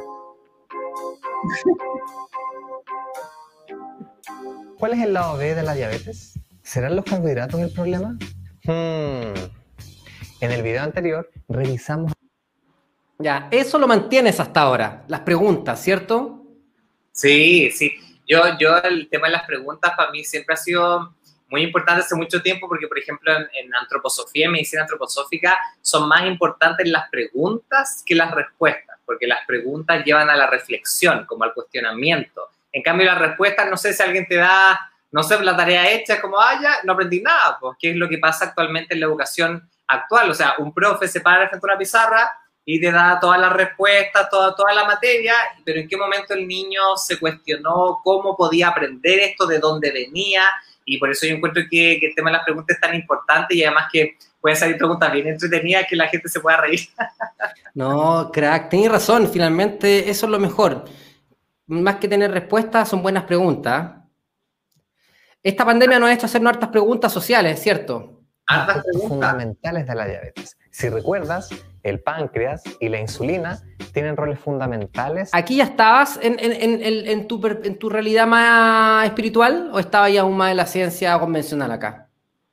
¿Cuál es el lado B de la diabetes? ¿Serán los carbohidratos el problema? En el video anterior revisamos... Ya, eso lo mantienes hasta ahora. Las preguntas, ¿cierto? Sí, sí. Yo el tema de las preguntas para mí siempre ha sido muy importante hace mucho tiempo porque, por ejemplo, en antroposofía, en medicina antroposófica, son más importantes las preguntas que las respuestas, porque las preguntas llevan a la reflexión, como al cuestionamiento. En cambio, las respuestas, no sé si alguien te da, no sé, la tarea hecha, como, ya, no aprendí nada, pues, ¿qué es lo que pasa actualmente en la educación actual? O sea, un profe se para frente a una pizarra y te da todas las respuestas, toda la materia, pero ¿en qué momento el niño se cuestionó cómo podía aprender esto, de dónde venía? Y por eso yo encuentro que el tema de las preguntas es tan importante y además que pueden salir preguntas bien entretenidas que la gente se pueda reír. No, crack, tenés razón, finalmente eso es lo mejor. Más que tener respuestas, son buenas preguntas. Esta pandemia nos ha hecho hacernos hartas preguntas sociales, ¿cierto? Hartas preguntas fundamentales de la diabetes. Si recuerdas, el páncreas y la insulina tienen roles fundamentales. ¿Aquí ya estabas en tu realidad más espiritual o estabas ya aún más en la ciencia convencional acá?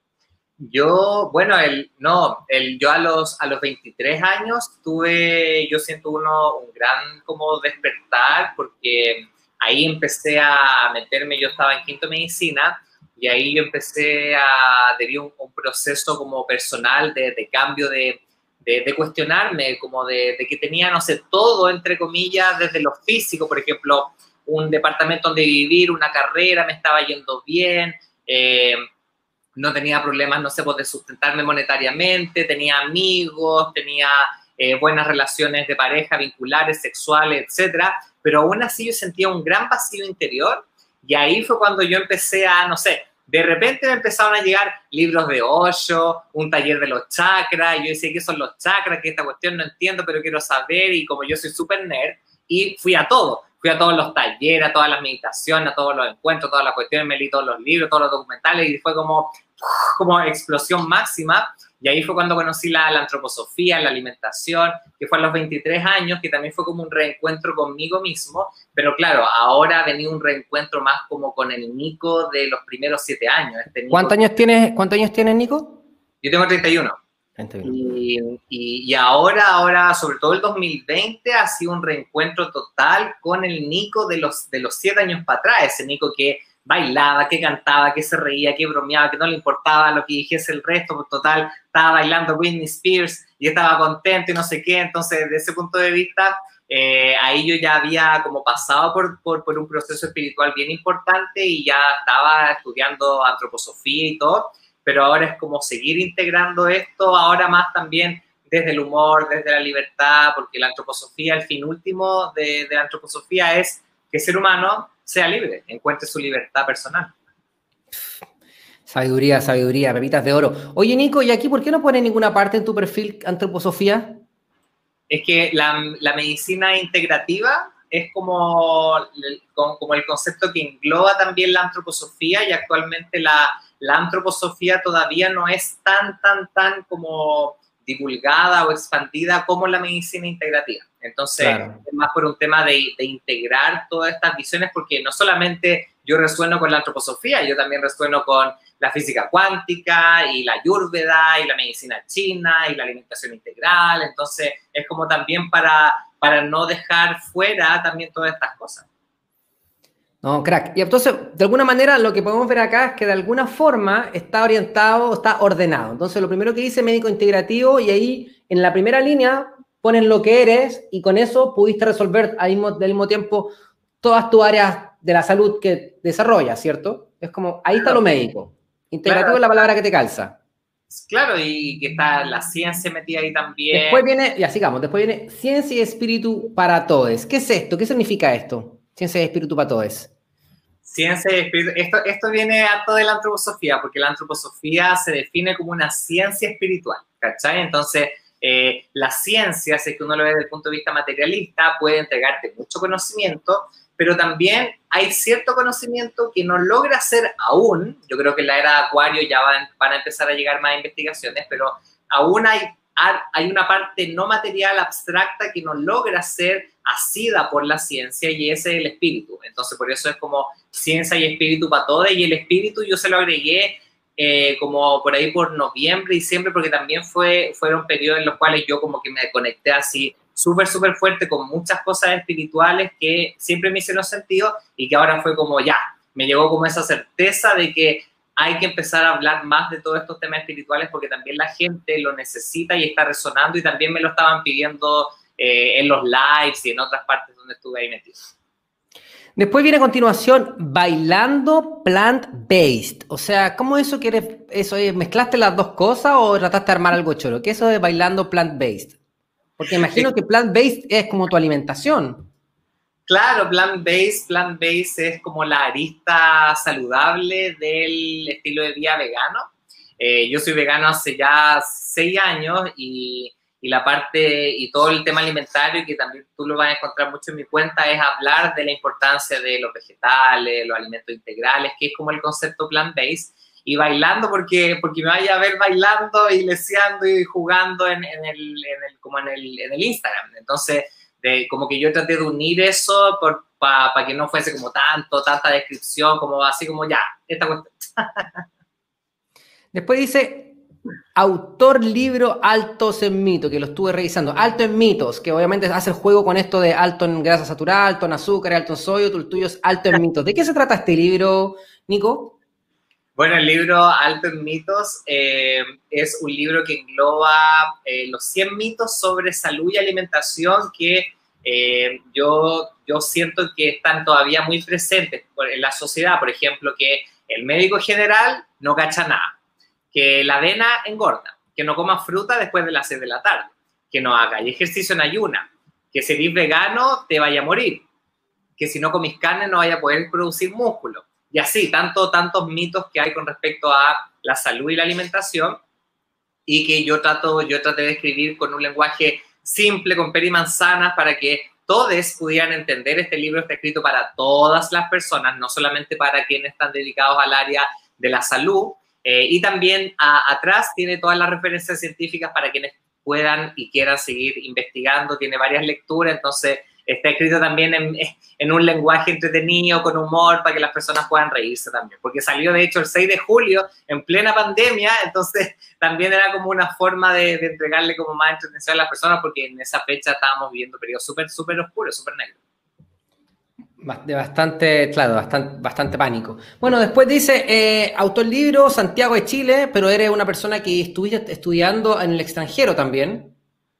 Yo, bueno, yo a los 23 años yo siento un gran como despertar porque ahí empecé a meterme, yo estaba en quinto medicina y ahí yo empecé debí un proceso como personal de cambio de cuestionarme, como de que tenía, no sé, todo, entre comillas, desde lo físico, por ejemplo, un departamento donde vivir, una carrera, me estaba yendo bien, no tenía problemas, no sé, pues de sustentarme monetariamente, tenía amigos, tenía buenas relaciones de pareja, vinculares, sexuales, etcétera, pero aún así yo sentía un gran vacío interior y ahí fue cuando yo empecé no sé, de repente me empezaron a llegar libros de Osho, un taller de los chakras, y yo decía, ¿qué son los chakras? Que esta cuestión no entiendo, pero quiero saber, y como yo soy súper nerd, y fui a todos los talleres, a todas las meditaciones, a todos los encuentros, todas las cuestiones, me leí todos los libros, todos los documentales, y fue como explosión máxima, y ahí fue cuando conocí la antroposofía, la alimentación, que fue a los 23 años, que también fue como un reencuentro conmigo mismo, pero claro, ahora ha venido un reencuentro más como con el Nico de los primeros 7 años. Nico, ¿Cuántos años tienes, Nico? Yo tengo 31. 31. Y ahora, sobre todo el 2020, ha sido un reencuentro total con el Nico de los 7 años para atrás, ese Nico que bailaba, que cantaba, que se reía, que bromeaba, que no le importaba lo que dijese el resto, pues total, estaba bailando Britney Spears y estaba contento y no sé qué. Entonces, desde ese punto de vista, ahí yo ya había como pasado por un proceso espiritual bien importante y ya estaba estudiando antroposofía y todo, pero ahora es como seguir integrando esto, ahora más también desde el humor, desde la libertad, porque la antroposofía, el fin último de la antroposofía es que el ser humano sea libre, encuentre su libertad personal. Sabiduría, pepitas de oro. Oye, Nico, ¿y aquí por qué no pones ninguna parte en tu perfil antroposofía? Es que la medicina integrativa es como el concepto que engloba también la antroposofía y actualmente la antroposofía todavía no es tan como divulgada o expandida como la medicina integrativa. Entonces, claro, es más por un tema de integrar todas estas visiones, porque no solamente yo resueno con la antroposofía, yo también resueno con la física cuántica y la ayurveda y la medicina china y la alimentación integral. Entonces, es como también para no dejar fuera también todas estas cosas. No, crack. Y entonces, de alguna manera, lo que podemos ver acá es que de alguna forma está orientado, está ordenado. Entonces, lo primero que dice médico integrativo, y ahí en la primera línea pones lo que eres y con eso pudiste resolver al mismo tiempo todas tus áreas de la salud que desarrollas, ¿cierto? Es como, ahí está lo médico. Integrativo, claro, es la palabra que te calza. Claro, y que está la ciencia metida ahí también. Después viene, ya sigamos, después viene ciencia y espíritu para todos. ¿Qué es esto? ¿Qué significa esto? Ciencia y espíritu para todos. Ciencia y espíritu. Esto viene harto de la antroposofía, porque la antroposofía se define como una ciencia espiritual, ¿cachai? Entonces, la ciencia, si es que uno lo ve desde el punto de vista materialista, puede entregarte mucho conocimiento, pero también hay cierto conocimiento que no logra ser aún, yo creo que en la era de Acuario ya van a empezar a llegar más investigaciones, pero aún hay una parte no material abstracta que no logra ser asida por la ciencia y ese es el espíritu. Entonces, por eso es como ciencia y espíritu para todos, y el espíritu yo se lo agregué como por ahí por noviembre, diciembre, porque también fueron periodos en los cuales yo como que me conecté así súper fuerte con muchas cosas espirituales que siempre me hicieron sentido y que ahora fue como ya, me llegó como esa certeza de que hay que empezar a hablar más de todos estos temas espirituales porque también la gente lo necesita y está resonando y también me lo estaban pidiendo en los lives y en otras partes donde estuve ahí metido. Después viene a continuación, bailando plant-based. O sea, ¿cómo eso quieres? ¿Eso es, mezclaste las dos cosas o trataste de armar algo choro? ¿Qué es eso de bailando plant-based? Porque imagino que plant-based es como tu alimentación. Claro, plant-based es como la arista saludable del estilo de vida vegano. Yo soy vegano hace ya 6 años y la parte y todo el tema alimentario, que también tú lo vas a encontrar mucho en mi cuenta, es hablar de la importancia de los vegetales, los alimentos integrales, que es como el concepto plant-based, y bailando porque me vaya a ver bailando y leseando y jugando en el Instagram. Entonces, como que yo traté de unir eso para que no fuese como tanta descripción, como así como ya, esta cuestión. Después dice, autor libro Altos en Mitos, que lo estuve revisando. Alto en mitos, que obviamente hace el juego con esto de alto en grasa saturada, alto en azúcar, alto en sodio, el tuyo es alto en mitos. ¿De qué se trata este libro, Nico? Bueno, el libro Alto en Mitos es un libro que engloba los 100 mitos sobre salud y alimentación que yo siento que están todavía muy presentes en la sociedad. Por ejemplo, que el médico general no cacha nada, que la avena engorda, que no coma fruta después de las 6 de la tarde, que no haga ejercicio en ayuna, que si eres vegano te vaya a morir, que si no comís carne no vaya a poder producir músculo. Y así, tantos mitos que hay con respecto a la salud y la alimentación, y que yo traté de escribir con un lenguaje simple, con pera y manzanas, para que todos pudieran entender. Este libro está escrito para todas las personas, no solamente para quienes están dedicados al área de la salud, y también atrás tiene todas las referencias científicas para quienes puedan y quieran seguir investigando, tiene varias lecturas, entonces está escrito también en un lenguaje entretenido, con humor, para que las personas puedan reírse también, porque salió de hecho el 6 de julio, en plena pandemia, entonces también era como una forma de entregarle como más entretención a las personas, porque en esa fecha estábamos viviendo periodos súper oscuros, súper negros. De bastante, claro, bastante pánico. Bueno, después dice, autor libro, Santiago de Chile, pero eres una persona que estuviste estudiando en el extranjero también.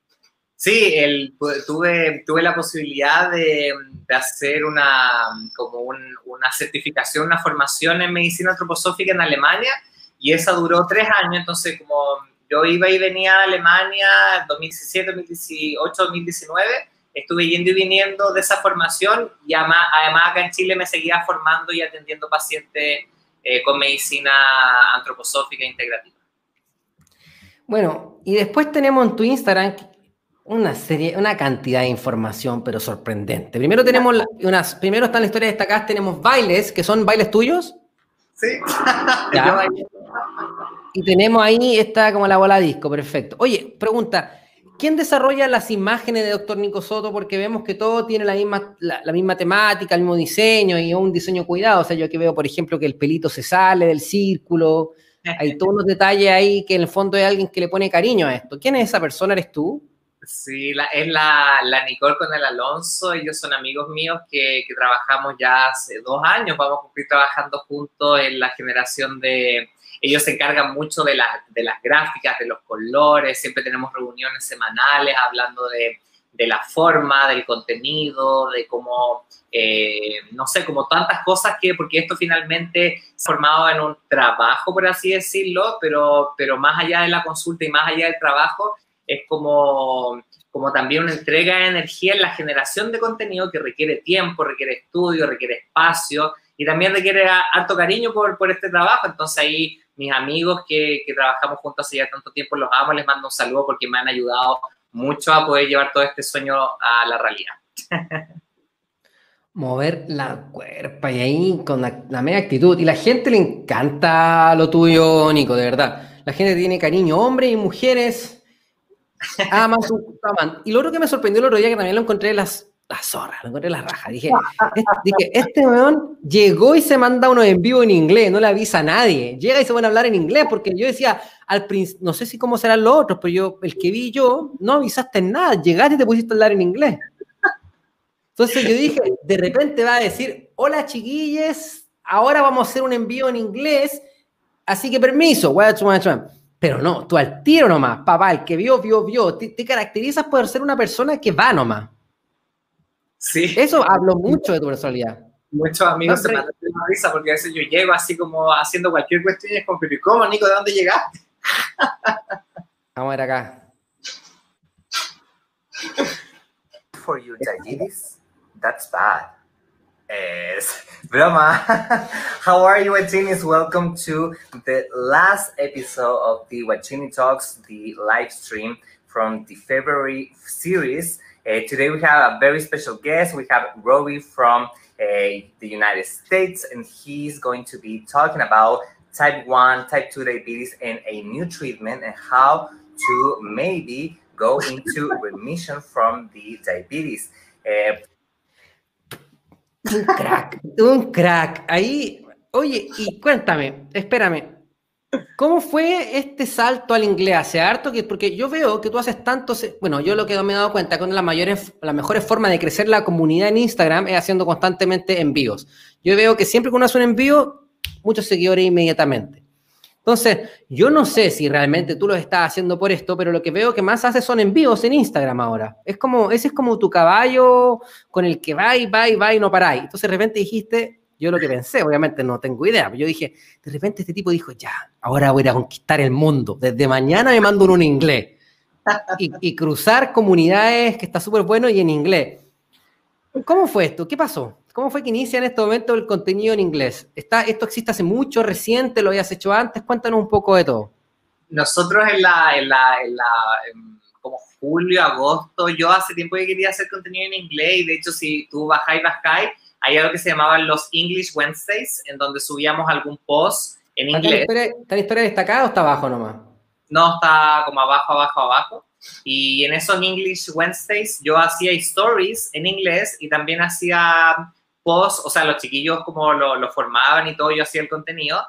Sí, tuve la posibilidad de hacer una certificación, una formación en medicina antroposófica en Alemania, y esa duró 3 años, entonces como yo iba y venía a Alemania 2017, 2018, 2019, estuve yendo y viniendo de esa formación, y además acá en Chile me seguía formando y atendiendo pacientes con medicina antroposófica integrativa. Bueno, y después tenemos en tu Instagram una cantidad de información, pero sorprendente. Primero primero están las historias destacadas, tenemos bailes, que son bailes tuyos. Sí. Y tenemos ahí, está como la bola disco, perfecto. Oye, pregunta, ¿quién desarrolla las imágenes de Dr. Nico Soto? Porque vemos que todo tiene la misma temática, el mismo diseño y un diseño cuidado. O sea, yo aquí veo, por ejemplo, que el pelito se sale del círculo. Hay todos unos detalles ahí que en el fondo hay alguien que le pone cariño a esto. ¿Quién es esa persona? ¿Eres tú? Sí, es la Nicole con el Alonso. Ellos son amigos míos que trabajamos ya hace 2 años. Vamos a cumplir trabajando juntos en la generación de... Ellos se encargan mucho de las gráficas, de los colores. Siempre tenemos reuniones semanales hablando de la forma, del contenido, de cómo, no sé, como tantas cosas porque esto finalmente se ha formado en un trabajo, por así decirlo, pero más allá de la consulta y más allá del trabajo, es como también una entrega de energía en la generación de contenido que requiere tiempo, requiere estudio, requiere espacio y también requiere harto cariño por este trabajo. Entonces ahí mis amigos que trabajamos juntos hace ya tanto tiempo, los amo, les mando un saludo porque me han ayudado mucho a poder llevar todo este sueño a la realidad. Mover la cuerpa y ahí con la media actitud. Y la gente le encanta lo tuyo, Nico, de verdad. La gente tiene cariño, hombres y mujeres aman su aman. Y lo otro que me sorprendió el otro día, que también lo encontré la zorra, lo encontré la raja. Dije, este weón llegó y se manda unos en vivo en inglés, no le avisa a nadie. Llega y se van a hablar en inglés, porque yo decía, no sé si cómo serán los otros, pero el que vi yo, no avisaste en nada, llegaste y te pusiste a hablar en inglés. Entonces yo dije, de repente va a decir, hola chiquilles, ahora vamos a hacer un envío en inglés, así que permiso, pero no, tú al tiro nomás, papá, el que vio. Te caracterizas por ser una persona que va nomás. Sí. Eso habló mucho de tu personalidad. Muchos amigos se matan de la risa porque a veces yo llego así como haciendo cualquier cuestión y es como, pero ¿cómo, Nico? ¿De dónde llegaste? Vamos a ver acá. For you, diabetes? That's bad. Es broma. How are you, Guachini's? Welcome to the last episode of the Guachini Talks, the live stream from the February series. Today we have a very special guest. We have Robbie from the United States, and he's going to be talking about type 1, type 2 diabetes and a new treatment and how to maybe go into remission from the diabetes. Un crack. Ahí, oye, y cuéntame, espérame, ¿cómo fue este salto al inglés? Hace harto que, porque yo veo que tú haces tanto, bueno, yo lo que me he dado cuenta con las mejores formas de crecer la comunidad en Instagram es haciendo constantemente envíos. Yo veo que siempre que uno hace un envío, muchos seguidores inmediatamente. Entonces, yo no sé si realmente tú lo estás haciendo por esto, pero lo que veo que más haces son envíos en Instagram ahora. Ese es como tu caballo con el que va y no paráis. Entonces, de repente dijiste, yo lo que pensé, obviamente no tengo idea, pero yo dije, de repente este tipo dijo, ya, ahora voy a conquistar el mundo. Desde mañana me mando uno en inglés. Y cruzar comunidades, que está súper bueno, y en inglés. ¿Cómo fue esto? ¿Qué pasó? ¿Cómo fue que inicia en este momento el contenido en inglés? ¿Esto existe hace mucho, reciente, lo habías hecho antes? Cuéntanos un poco de todo. Nosotros como julio, agosto, yo hace tiempo que quería hacer contenido en inglés y de hecho si tú bajáis, hay algo que se llamaban los English Wednesdays, en donde subíamos algún post en inglés. ¿Está la historia destacada o está abajo nomás? No, está como abajo. Y en esos English Wednesdays yo hacía stories en inglés y también hacía posts, o sea, los chiquillos como lo formaban y todo, yo hacía el contenido.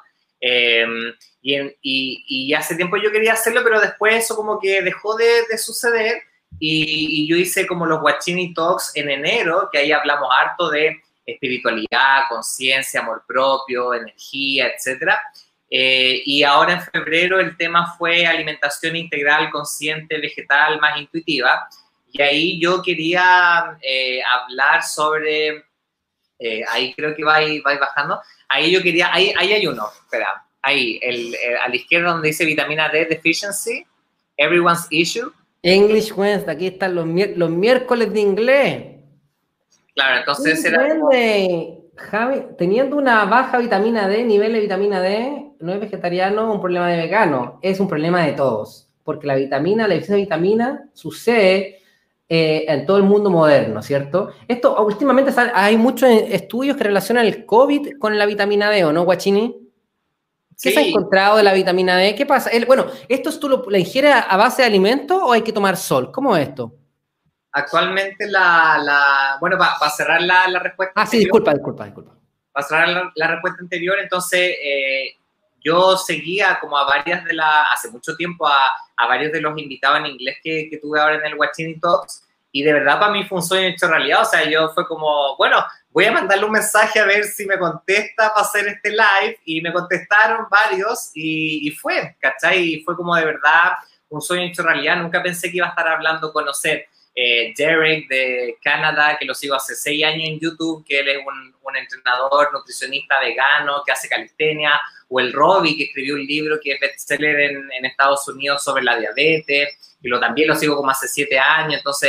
Y hace tiempo yo quería hacerlo, pero después eso como que dejó de suceder y yo hice como los Guachini Talks en enero, que ahí hablamos harto de espiritualidad, conciencia, amor propio, energía, etcétera. Y ahora en febrero el tema fue alimentación integral, consciente, vegetal, más intuitiva. Y ahí yo quería hablar sobre, ahí creo que va bajando, ahí yo quería, ahí hay uno, espera, ahí, a la izquierda donde dice vitamina D deficiency, everyone's issue. English Wednesday, aquí están los miércoles de inglés. Claro, entonces era... Javi, teniendo una baja vitamina D, nivel de vitamina D, no es vegetariano, un problema de vegano, es un problema de todos, porque la deficiencia de vitamina sucede en todo el mundo moderno, ¿cierto? Esto últimamente hay muchos estudios que relacionan el COVID con la vitamina D, ¿o no, Guachini? ¿Qué se ha encontrado de la vitamina D? ¿Qué pasa? Bueno, ¿esto tú la ingieres a base de alimentos o hay que tomar sol? ¿Cómo es esto? Actualmente bueno, para cerrar la respuesta sí, anterior, disculpa. Para cerrar la respuesta anterior, entonces yo seguía como a varias hace mucho tiempo a varios de los invitados en inglés que tuve ahora en el Guachini Talks y de verdad para mí fue un sueño hecho realidad, o sea, yo fue como, bueno, voy a mandarle un mensaje a ver si me contesta para hacer este live y me contestaron varios y fue, ¿cachai? Y fue como de verdad un sueño hecho realidad, nunca pensé que iba a estar hablando, conocer Derek de Canadá, que lo sigo hace 6 años en YouTube, que él es un entrenador, nutricionista vegano, que hace calistenia, o el Robbie, que escribió un libro que es bestseller en Estados Unidos sobre la diabetes, y también lo sigo como hace 7 años, entonces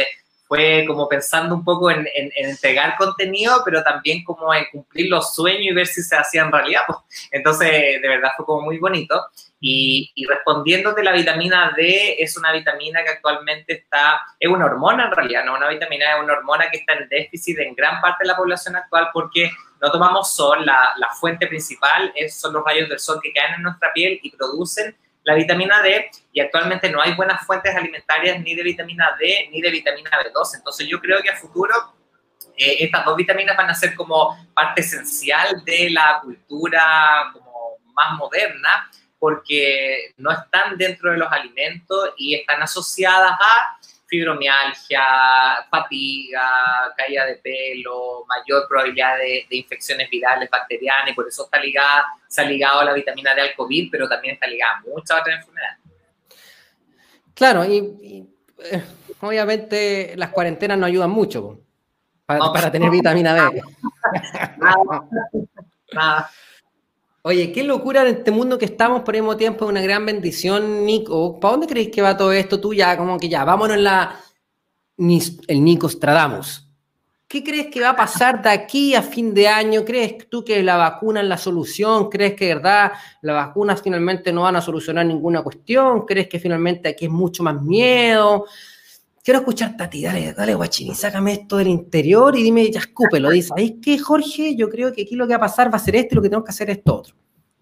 fue como pensando un poco en entregar contenido, pero también como en cumplir los sueños y ver si se hacían realidad. Pues. Entonces, de verdad fue como muy bonito. Y respondiéndote, la vitamina D es una vitamina que actualmente es una hormona en realidad, no una vitamina, es una hormona que está en déficit en gran parte de la población actual porque no tomamos sol, la fuente principal son los rayos del sol que caen en nuestra piel y producen la vitamina D, y actualmente no hay buenas fuentes alimentarias ni de vitamina D ni de vitamina B2. Entonces yo creo que a futuro estas dos vitaminas van a ser como parte esencial de la cultura como más moderna, porque no están dentro de los alimentos y están asociadas a fibromialgia, fatiga, caída de pelo, mayor probabilidad de infecciones virales, bacterianas, y por eso se ha ligado la vitamina D al COVID, pero también está ligada a muchas otras enfermedades. Claro, obviamente las cuarentenas no ayudan mucho para tener vitamina D. Nada. Oye, qué locura en este mundo que estamos, por el mismo tiempo, una gran bendición, Nico. ¿Para dónde crees que va todo esto? Tú ya, como que ya, vámonos el Nicostradamus. ¿Qué crees que va a pasar de aquí a fin de año? ¿Crees tú que la vacuna es la solución? ¿Crees que de verdad las vacunas finalmente no van a solucionar ninguna cuestión? ¿Crees que finalmente aquí es mucho más miedo? Quiero escucharte a ti, dale, guachini, sácame esto del interior y dime, ya escúpelo. Dice, ¿sabes qué, Jorge? Yo creo que aquí lo que va a pasar va a ser esto y lo que tenemos que hacer es esto otro.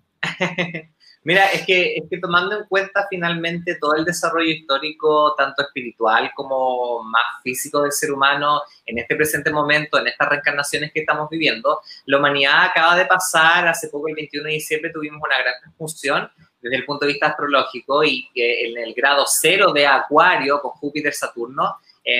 Mira, es que tomando en cuenta finalmente todo el desarrollo histórico, tanto espiritual como más físico del ser humano, en este presente momento, en estas reencarnaciones que estamos viviendo, la humanidad acaba de pasar, hace poco, el 21 de diciembre, tuvimos una gran conjunción desde el punto de vista astrológico, y que en el grado 0 de Acuario, con Júpiter-Saturno,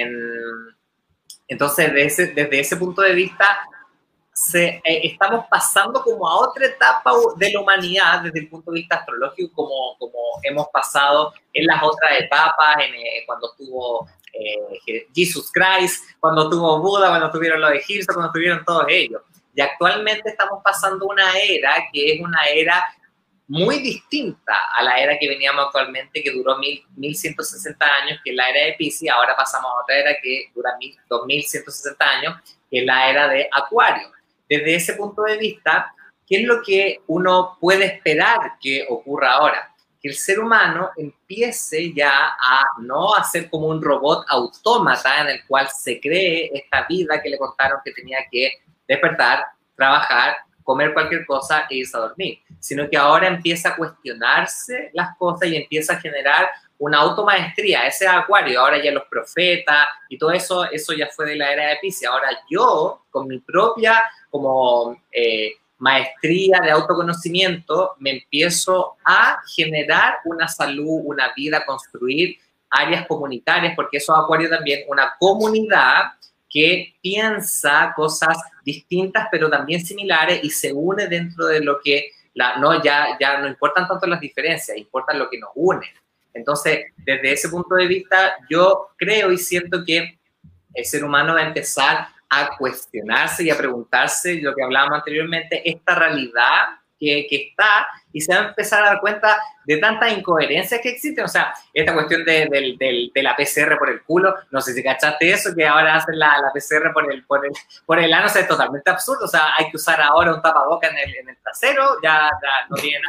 entonces desde ese punto de vista, estamos pasando como a otra etapa de la humanidad desde el punto de vista astrológico, como hemos pasado en las otras etapas, cuando estuvo Jesus Christ, cuando estuvo Buda, cuando estuvieron los egipcios, cuando estuvieron todos ellos. Y actualmente estamos pasando una era que es una era muy distinta a la era que veníamos actualmente, que duró 1160 años, que es la era de Piscis. Ahora pasamos a otra era que dura 2160 años, que es la era de Acuario. Desde ese punto de vista, ¿qué es lo que uno puede esperar que ocurra ahora? Que el ser humano empiece ya a no hacer como un robot autómata en el cual se cree esta vida que le contaron que tenía que despertar, trabajar, comer cualquier cosa e irse a dormir, sino que ahora empieza a cuestionarse las cosas y empieza a generar una automaestría. Ese es Acuario. Ahora ya los profetas y todo eso ya fue de la era de Piscis. Ahora yo, con mi propia como maestría de autoconocimiento, me empiezo a generar una salud, una vida, construir áreas comunitarias, porque eso es Acuario también, una comunidad que piensa cosas distintas pero también similares y se une dentro de lo que, ya no importan tanto las diferencias, importan lo que nos une. Entonces, desde ese punto de vista, yo creo y siento que el ser humano va a empezar a cuestionarse y a preguntarse lo que hablábamos anteriormente, esta realidad que está, y se va a empezar a dar cuenta de tantas incoherencias que existen. O sea, esta cuestión de la PCR por el culo, no sé si cachaste eso, que ahora hacen la PCR por el ano. O sea, es totalmente absurdo. O sea, hay que usar ahora un tapaboca en el trasero, ya no tiene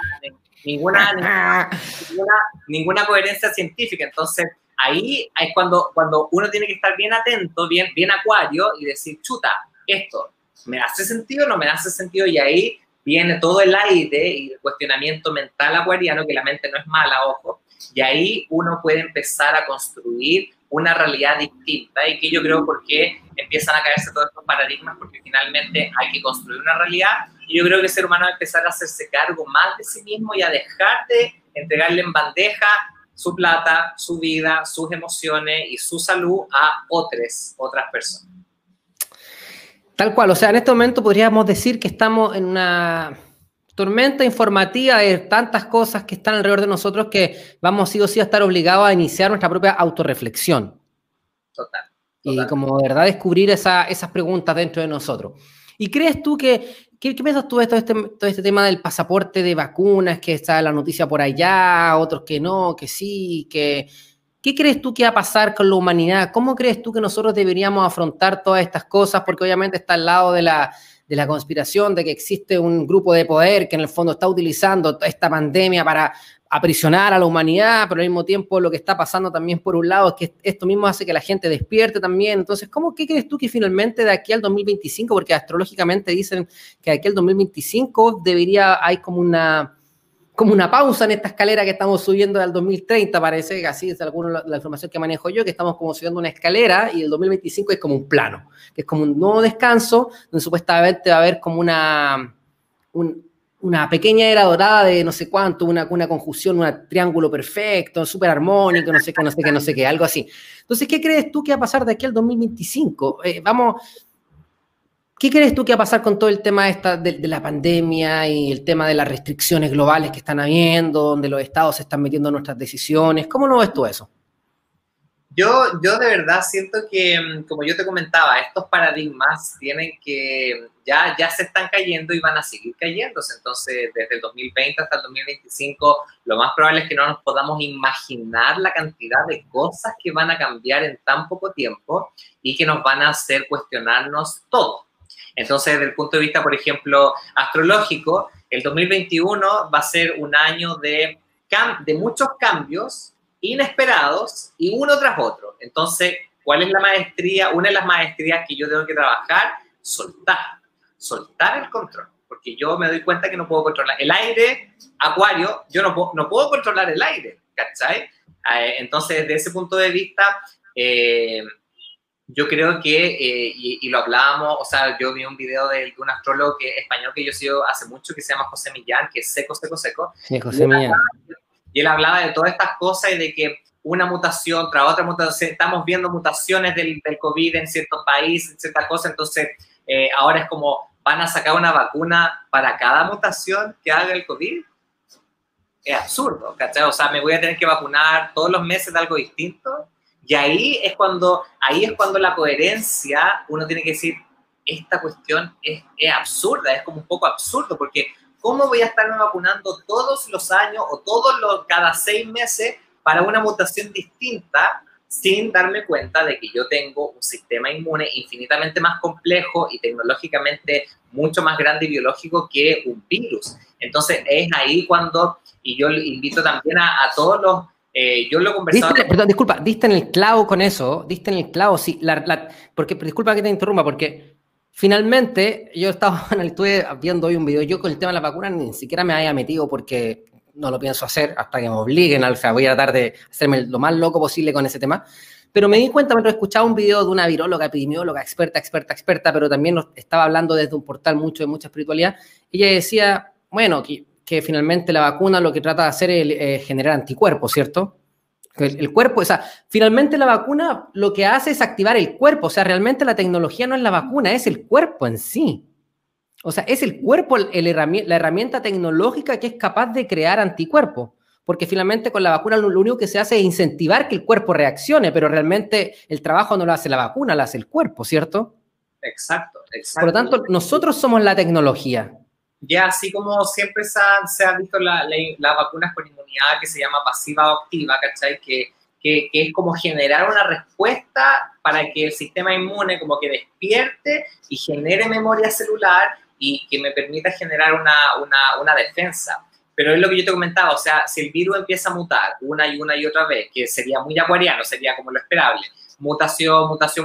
ninguna coherencia científica. Entonces, ahí es cuando uno tiene que estar bien atento, bien Acuario, y decir, chuta, esto me hace sentido o no me hace sentido, y ahí viene todo el aire y el cuestionamiento mental acuariano, que la mente no es mala, ojo, y ahí uno puede empezar a construir una realidad distinta, y que yo creo porque empiezan a caerse todos estos paradigmas, porque finalmente hay que construir una realidad, y yo creo que el ser humano va a empezar a hacerse cargo más de sí mismo y a dejar de entregarle en bandeja su plata, su vida, sus emociones y su salud a otras personas. Tal cual, o sea, en este momento podríamos decir que estamos en una tormenta informativa de tantas cosas que están alrededor de nosotros que vamos sí o sí a estar obligados a iniciar nuestra propia autorreflexión. Total. Y como de verdad descubrir esas preguntas dentro de nosotros. ¿Y crees tú ¿qué piensas tú de todo este tema del pasaporte de vacunas, que está la noticia por allá, otros que no, que sí, que ¿qué crees tú que va a pasar con la humanidad? ¿Cómo crees tú que nosotros deberíamos afrontar todas estas cosas? Porque obviamente está al lado de la conspiración, de que existe un grupo de poder que en el fondo está utilizando esta pandemia para aprisionar a la humanidad, pero al mismo tiempo lo que está pasando también por un lado es que esto mismo hace que la gente despierte también. Entonces, ¿qué crees tú que finalmente de aquí al 2025, porque astrológicamente dicen que de aquí al 2025 hay como una pausa en esta escalera que estamos subiendo al 2030, parece que así es la información que manejo yo, que estamos como subiendo una escalera y el 2025 es como un plano, que es como un nuevo descanso, donde supuestamente va a haber como una pequeña era dorada de no sé cuánto, una conjunción, un triángulo perfecto, súper armónico, no sé qué, algo así. Entonces, ¿qué crees tú que va a pasar de aquí al 2025? ¿Qué crees tú que va a pasar con todo el tema de la pandemia y el tema de las restricciones globales que están habiendo, donde los estados se están metiendo en nuestras decisiones? ¿Cómo lo ves tú eso? Yo de verdad siento que, como yo te comentaba, estos paradigmas tienen que, ya se están cayendo y van a seguir cayéndose. Entonces, desde el 2020 hasta el 2025, lo más probable es que no nos podamos imaginar la cantidad de cosas que van a cambiar en tan poco tiempo y que nos van a hacer cuestionarnos todo. Entonces, desde el punto de vista, por ejemplo, astrológico, el 2021 va a ser un año de muchos cambios inesperados y uno tras otro. Entonces, ¿cuál es la maestría? Una de las maestrías que yo tengo que trabajar, soltar el control, porque yo me doy cuenta que no puedo controlar el aire, Acuario, yo no puedo controlar el aire, ¿cachai? Entonces, desde ese punto de vista, yo creo que, y lo hablábamos, o sea, yo vi un video de un astrólogo español que yo sigo hace mucho, que se llama José Millán, que es seco. Sí, José Millán. Y él hablaba de todas estas cosas y de que una mutación tras otra mutación, estamos viendo mutaciones del COVID en ciertos países, en ciertas cosas, entonces ahora es como, ¿van a sacar una vacuna para cada mutación que haga el COVID? Es absurdo, ¿cachai? O sea, me voy a tener que vacunar todos los meses de algo distinto, y ahí es cuando la coherencia, uno tiene que decir, esta cuestión es absurda, es como un poco absurdo, porque ¿cómo voy a estarme vacunando todos los años o cada 6 meses para una mutación distinta sin darme cuenta de que yo tengo un sistema inmune infinitamente más complejo y tecnológicamente mucho más grande y biológico que un virus? Entonces es ahí cuando, y yo invito también a todos los, yo lo he conversado... Perdón, disculpa, diste en el clavo con eso, sí, porque, disculpa que te interrumpa, porque... Finalmente, yo estuve viendo hoy un video, yo con el tema de la vacuna ni siquiera me había metido porque no lo pienso hacer hasta que me obliguen, o sea, voy a tratar de hacerme lo más loco posible con ese tema, pero me di cuenta mientras escuchaba un video de una viróloga, epidemióloga, experta, pero también estaba hablando desde un portal de mucha espiritualidad, ella decía, bueno, que finalmente la vacuna lo que trata de hacer es generar anticuerpos, ¿cierto? El cuerpo, o sea, finalmente la vacuna lo que hace es activar el cuerpo, o sea, realmente la tecnología no es la vacuna, es el cuerpo en sí. O sea, es el cuerpo la herramienta tecnológica que es capaz de crear anticuerpos, porque finalmente con la vacuna lo único que se hace es incentivar que el cuerpo reaccione, pero realmente el trabajo no lo hace la vacuna, lo hace el cuerpo, ¿cierto? Exacto. Por lo tanto, nosotros somos la tecnología. Ya, así como siempre se ha visto las vacunas con inmunidad que se llama pasiva o activa, ¿cachai? Que es como generar una respuesta para que el sistema inmune como que despierte y genere memoria celular y que me permita generar una defensa. Pero es lo que yo te comentaba, o sea, si el virus empieza a mutar una y otra vez, que sería muy acuariano, sería como lo esperable, mutación,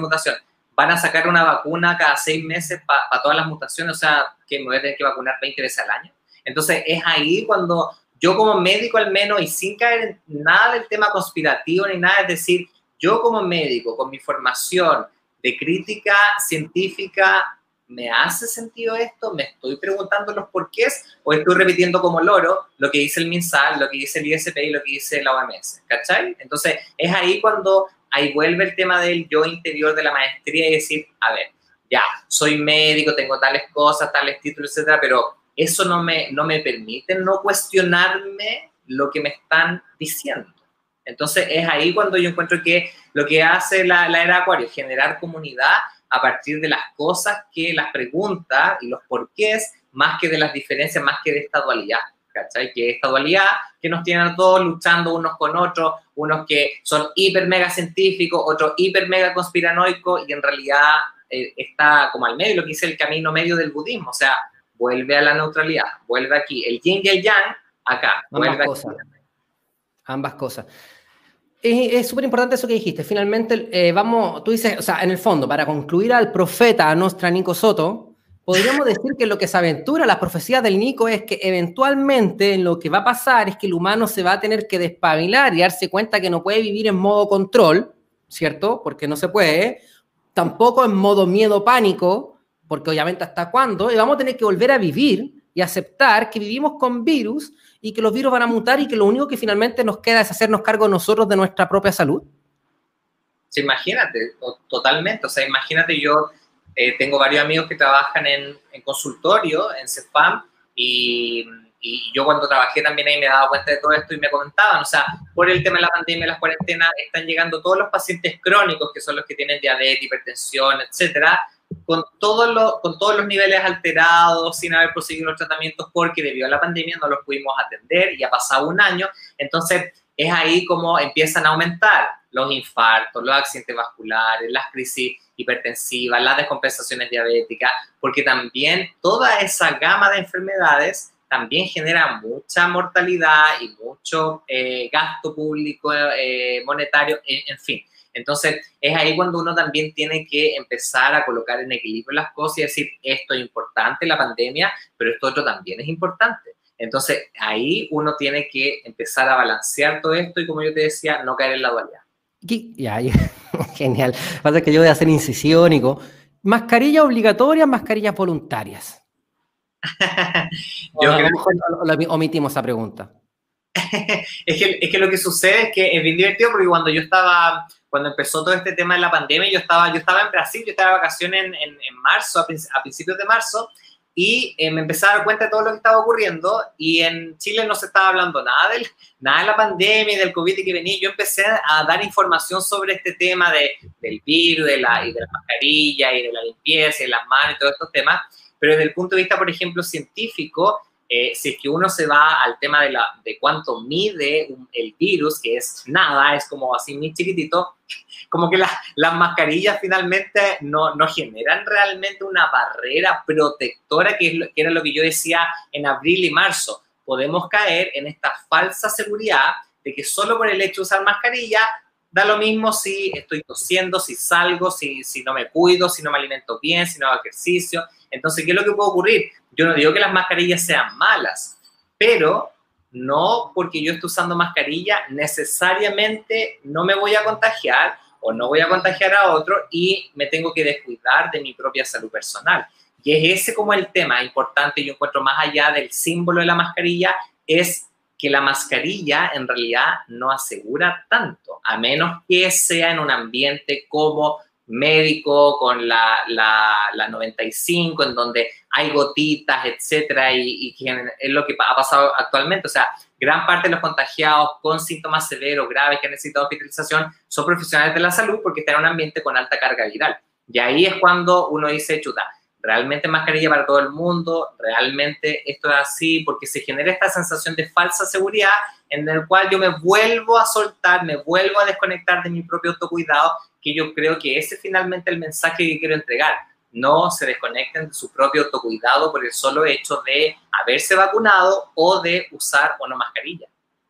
van a sacar una vacuna cada 6 meses para todas las mutaciones, o sea, que me voy a tener que vacunar 20 veces al año. Entonces, es ahí cuando yo como médico al menos, y sin caer en nada del tema conspirativo ni nada, es decir, yo como médico, con mi formación de crítica científica, ¿me hace sentido esto? ¿Me estoy preguntando los porqués? ¿O estoy repitiendo como loro lo que dice el MinSal, lo que dice el ISP y lo que dice la OMS? ¿Cachai? Entonces, es ahí cuando ahí vuelve el tema del yo interior de la maestría y decir, a ver, ya, soy médico, tengo tales cosas, tales títulos, etcétera, pero eso no me permite no cuestionarme lo que me están diciendo. Entonces, es ahí cuando yo encuentro que lo que hace la era Acuario es generar comunidad a partir de las cosas, que las preguntas y los porqués, más que de las diferencias, más que de esta dualidad. ¿cachai? Que esta dualidad que nos tienen a todos luchando unos con otros, unos que son hiper mega científicos, otros hiper mega conspiranoicos, y en realidad está como al medio, lo que dice el camino medio del budismo, o sea, vuelve a la neutralidad, vuelve aquí, el yin y el yang, acá, vuelve aquí. Ambas cosas. Es súper importante eso que dijiste. Finalmente, tú dices, o sea, en el fondo, para concluir al profeta, a nuestra Nico Soto, podríamos decir que lo que se aventura, las profecías del Nico, es que eventualmente lo que va a pasar es que el humano se va a tener que despabilar y darse cuenta que no puede vivir en modo control, ¿cierto? Porque no se puede. Tampoco en modo miedo, pánico, porque obviamente hasta cuándo. Y vamos a tener que volver a vivir y aceptar que vivimos con virus y que los virus van a mutar y que lo único que finalmente nos queda es hacernos cargo nosotros de nuestra propia salud. Sí, imagínate, totalmente. O sea, imagínate, yo tengo varios amigos que trabajan en consultorio, en CEFAM, y yo cuando trabajé también ahí me daba cuenta de todo esto y me comentaban, o sea, por el tema de la pandemia, las cuarentenas, están llegando todos los pacientes crónicos, que son los que tienen diabetes, hipertensión, etcétera, con todos los niveles alterados, sin haber proseguido los tratamientos, porque debido a la pandemia no los pudimos atender y ha pasado un año. Entonces, es ahí como empiezan a aumentar los infartos, los accidentes vasculares, las crisis hipertensivas, las descompensaciones diabéticas, porque también toda esa gama de enfermedades también genera mucha mortalidad y mucho gasto público, monetario, en fin. Entonces, es ahí cuando uno también tiene que empezar a colocar en equilibrio las cosas y decir, esto es importante, la pandemia, pero esto otro también es importante. Entonces, ahí uno tiene que empezar a balancear todo esto y, como yo te decía, no caer en la dualidad. Ya, genial. Lo que pasa es que yo voy a hacer incisión y mascarillas obligatorias, mascarillas voluntarias. Yo a lo mejor omitimos esa pregunta. Es que lo que sucede es que es bien divertido, porque cuando empezó todo este tema de la pandemia, yo estaba en Brasil, yo estaba de vacaciones en marzo, a principios de marzo, y me empecé a dar cuenta de todo lo que estaba ocurriendo, y en Chile no se estaba hablando nada de la pandemia y del COVID que venía. Yo empecé a dar información sobre este tema del virus, y de la mascarilla, y de la limpieza, y de las manos, y todos estos temas, pero desde el punto de vista, por ejemplo, científico, si es que uno se va al tema de cuánto mide el virus, que es nada, es como así muy chiquitito, como que las mascarillas finalmente no generan realmente una barrera protectora, que era lo que yo decía en abril y marzo. Podemos caer en esta falsa seguridad de que solo por el hecho de usar mascarilla da lo mismo si estoy tosiendo, si salgo, si no me cuido, si no me alimento bien, si no hago ejercicio. Entonces, ¿qué es lo que puede ocurrir? Yo no digo que las mascarillas sean malas, pero no porque yo esté usando mascarilla necesariamente no me voy a contagiar o no voy a contagiar a otro, y me tengo que descuidar de mi propia salud personal. Y es ese como el tema importante, yo encuentro, más allá del símbolo de la mascarilla, es que la mascarilla en realidad no asegura tanto, a menos que sea en un ambiente como médico, con la 95, en donde hay gotitas, etcétera, y es lo que ha pasado actualmente. O sea, gran parte de los contagiados con síntomas severos, graves, que han necesitado hospitalización, son profesionales de la salud porque están en un ambiente con alta carga viral. Y ahí es cuando uno dice, chuta, ¿realmente mascarilla para todo el mundo? ¿Realmente esto es así? Porque se genera esta sensación de falsa seguridad en el cual yo me vuelvo a soltar, me vuelvo a desconectar de mi propio autocuidado, que yo creo que ese es finalmente el mensaje que quiero entregar. No se desconecten de su propio autocuidado por el solo hecho de haberse vacunado o de usar o no mascarilla.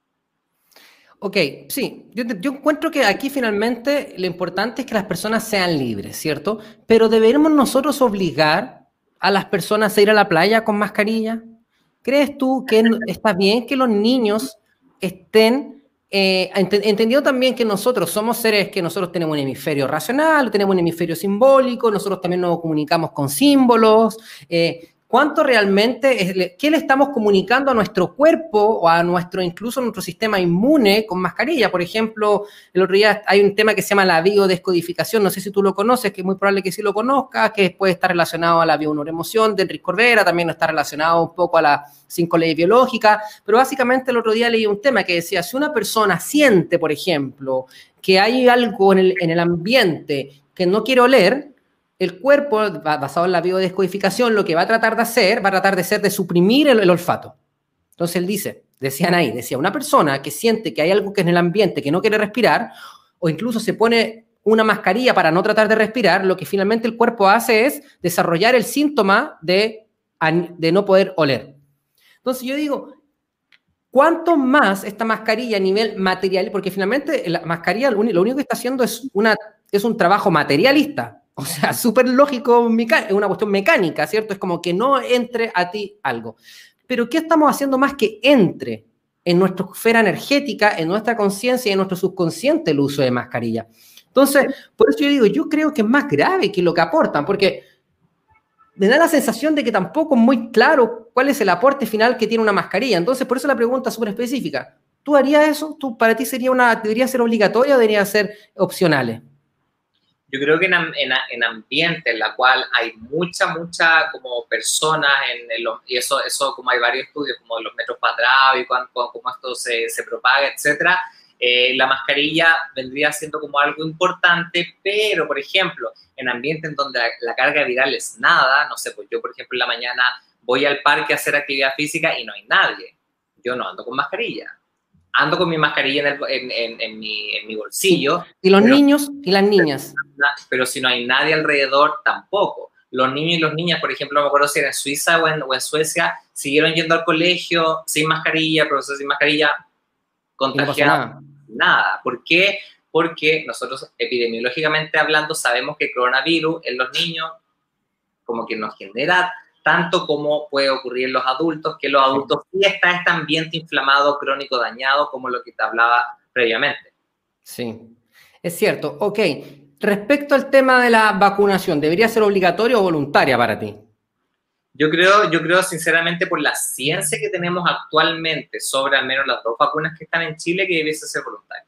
Ok, sí, yo encuentro que aquí finalmente lo importante es que las personas sean libres, ¿cierto? Pero ¿deberíamos nosotros obligar a las personas a ir a la playa con mascarilla? ¿Crees tú que está bien que los niños estén entendiendo también que nosotros somos seres, que nosotros tenemos un hemisferio racional, tenemos un hemisferio simbólico, nosotros también nos comunicamos con símbolos? ¿Cuánto realmente, qué le estamos comunicando a nuestro cuerpo o a incluso a nuestro sistema inmune con mascarilla? Por ejemplo, el otro día hay un tema que se llama la biodescodificación, no sé si tú lo conoces, que es muy probable que sí lo conozcas, que puede estar relacionado a la bioneuroemoción de Enrique Corbera, también está relacionado un poco a las 5 leyes biológicas, pero básicamente el otro día leí un tema que decía, si una persona siente, por ejemplo, que hay algo en el ambiente que no quiere oler, el cuerpo, basado en la biodescodificación, lo que va a tratar de hacer, de suprimir el olfato. Entonces él decía, una persona que siente que hay algo que es en el ambiente que no quiere respirar, o incluso se pone una mascarilla para no tratar de respirar, lo que finalmente el cuerpo hace es desarrollar el síntoma de no poder oler. Entonces yo digo, ¿cuánto más esta mascarilla a nivel material? Porque finalmente la mascarilla lo único que está haciendo es un trabajo materialista. O sea, súper lógico, es una cuestión mecánica, ¿cierto? Es como que no entre a ti algo. Pero ¿qué estamos haciendo más que entre en nuestra esfera energética, en nuestra conciencia y en nuestro subconsciente el uso de mascarilla? Entonces, por eso yo digo, yo creo que es más grave que lo que aportan, porque me da la sensación de que tampoco es muy claro cuál es el aporte final que tiene una mascarilla. Entonces, por eso la pregunta es súper específica. ¿Tú harías eso? ¿Para ti debería ser obligatoria o debería ser opcionales? Yo creo que en ambientes en la cual hay mucha como personas, y eso como hay varios estudios, como los metros cuadrados y cómo esto se propaga, etcétera, la mascarilla vendría siendo como algo importante, pero, por ejemplo, en ambientes en donde la carga viral es nada, no sé, pues yo, por ejemplo, en la mañana voy al parque a hacer actividad física y no hay nadie. Yo no ando con mascarilla. Ando con mi mascarilla en mi bolsillo. ¿Y los niños y las niñas? Pero si no hay nadie alrededor, tampoco. Los niños y las niñas, por ejemplo, no me acuerdo si era en Suiza o en Suecia, siguieron yendo al colegio sin mascarilla, profesor sin mascarilla, contagiados, nada. ¿Por qué? Porque nosotros, epidemiológicamente hablando, sabemos que el coronavirus en los niños como que nos genera tanto como puede ocurrir en los adultos, que los adultos sí está este ambiente inflamado, crónico, dañado, como lo que te hablaba previamente. Sí, es cierto. Ok, respecto al tema de la vacunación, ¿debería ser obligatoria o voluntaria para ti? Yo creo sinceramente por la ciencia que tenemos actualmente sobre al menos las 2 vacunas que están en Chile, que debiese ser voluntaria.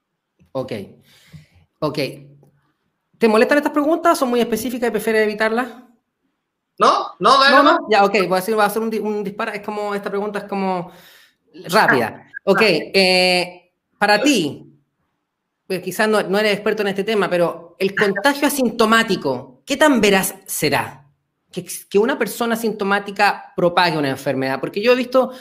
Ok. ¿Te molestan estas preguntas? ¿Son muy específicas y prefieres evitarlas? No. Ya, ok, voy a hacer un disparo. Es como, esta pregunta es como rápida. Ok, para ti, pues quizás no eres experto en este tema, pero el contagio asintomático, ¿qué tan veraz será? Que una persona asintomática propague una enfermedad. Porque yo he visto